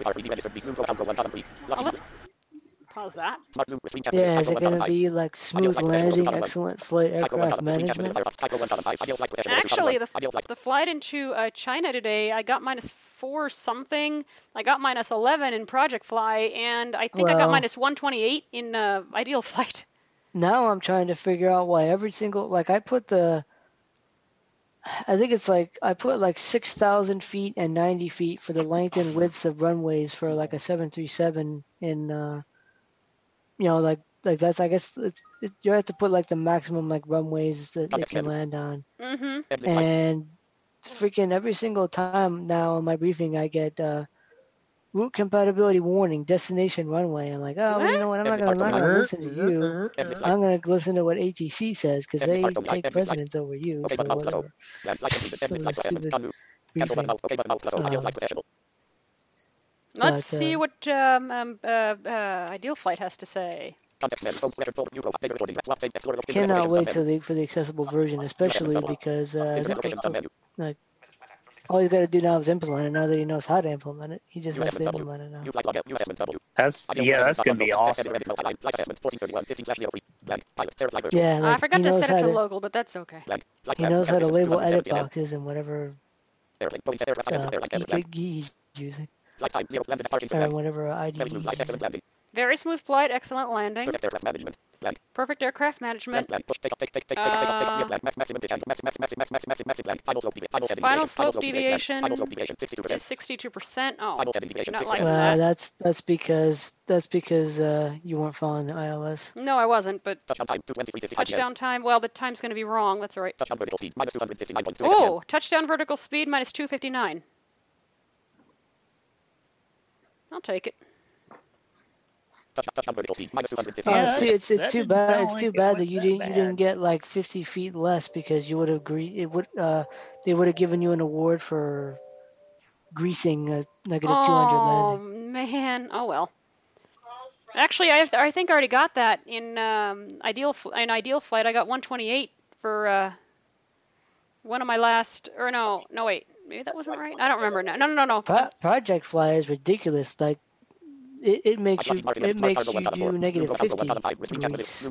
let's pause that. Yeah, is it gonna be like smooth landing, excellent flight aircraft management? Actually, the, the flight into uh, China today, I got minus four something. I got minus eleven in Project Fly, and I think I got Well- minus one twenty-eight in uh, Ideal Flight. Now I'm trying to figure out why every single, like I put the, I think it's like I put like six thousand feet and ninety feet for the length and widths of runways for like a seven three seven in, uh, you know, like like that's I guess it's, it, you have to put like the maximum like runways that it can land on. Mm-hmm. And freaking every single time now in my briefing I get uh, route compatibility warning, destination runway. I'm like, oh, well, you know what? I'm not gonna, I'm not gonna listen to you. I'm gonna listen to what A T C says because they take precedence over you. So whatever. So Let's but, uh, see what um, um, uh, uh, Ideal Flight has to say. Cannot wait till the, for the accessible version, especially because uh, like all he's got to do now is implement it. Now that he knows how to implement it, he just has to implement it now. That's yeah, that's gonna be awesome. Yeah, like, I forgot he to knows set how it to to local, but that's okay. he knows how to label edit boxes and whatever uh, he, he's using, or whatever I D he's using. Very smooth flight, excellent landing. Perfect aircraft management. Uh, final slope deviation is sixty-two percent. Oh, not like Well, that. that's that's because that's because uh, you weren't following the I L S. No, I wasn't, but touchdown time, well, the time's going to be wrong. That's all right. Oh, touchdown vertical speed minus two fifty-nine. I'll take it. Uh, see, it's it's too bad. It's too bad that you didn't you didn't get like fifty feet less because you would have gre- it would uh they would have given you an award for greasing a negative two hundred Oh, landing. man. Oh, well. Actually, I, I think I already got that in um, ideal Fl- in Ideal Flight. I got one twenty-eight for uh, one of my last, or no, no, wait. Maybe that wasn't right. I don't remember now. No, no, no, no. Pro- Project Fly is ridiculous. Like it, it makes you it makes you do negative fifty grease.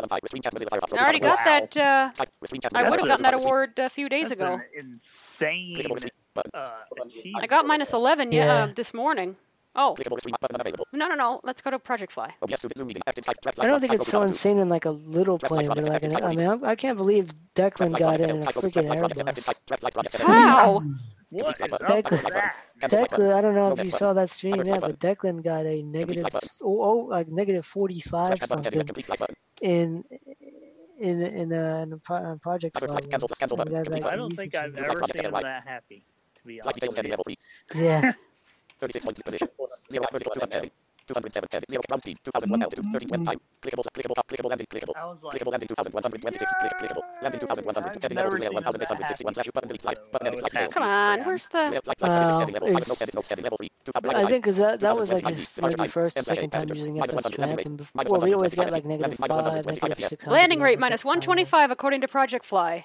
I already got that. Uh, I would have gotten that award a few days That's ago. an insane uh, achievement. I got minus eleven yeah, Yeah. uh, this morning. Oh. No, no, no. Let's go to Project Fly. I don't think it's so insane in like a little plane, but like an, I mean, I, I can't believe Declan got it in a freaking Airbus. How? What is up with Declan, that? Declan, I don't know if you saw that stream yet, but Declan got a negative, oh, oh like negative forty-five something in in in a, in a pro, on Project Fly. Like, I don't think I've ever seen him that happy, to be honest with you. yeah. thirty-six points position. Zero vertical two hundred. two hundred seven ten. Zero ground speed. two thousand one altitude. thirty-one time. Clickable, clickable, clickable landing, clickable. I was like, Clickable landing two thousand one hundred twenty-six. Click, clickable. Landing two thousand one hundred. Heading level email one thousand eight hundred sixty-one. Slash button delete flight. Button edit flight mail. Come on. Where's the... Well, Heading level five. it's, No heading, no heading level three. I think because that, that was like his maybe first, second time using it since Tramp, and before we always get like negative five, negative six hundred. Landing rate minus one twenty-five according to Project Fly.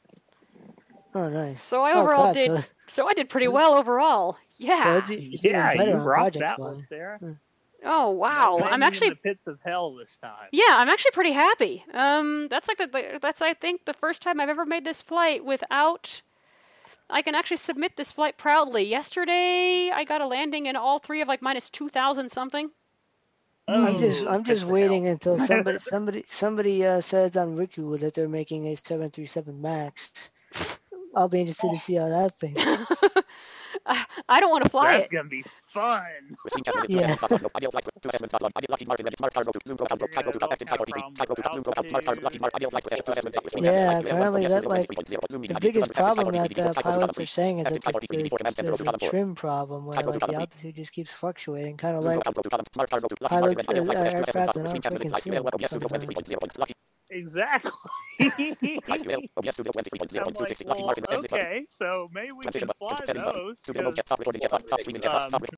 Oh, nice. So I Oh, overall crap, did... so- So I did pretty well overall. Yeah. So it's, it's yeah, even better you on rocked Project that Fly. one, Sarah. Oh, wow. Landing I'm actually... in the pits of hell this time. Yeah, I'm actually pretty happy. Um, that's like the that's I think the first time I've ever made this flight without. I can actually submit this flight proudly. Yesterday, I got a landing in all three of like minus two thousand something. I'm just Oh, I'm just pits of waiting hell. until somebody somebody somebody uh, says on Riku that they're making a seven three seven Max. I'll be interested to see how that thing. I don't want to fly That's it. gonna be fun. Yeah. Yeah, apparently that like the biggest problem that uh, pilots are saying is that the, there's, there's a trim problem where like the altitude just keeps fluctuating, kind of like pilots uh, uh, aircraft and freaking ceiling sometimes. Exactly. I'm like, well, okay, so maybe we can fly those. 'cause, um,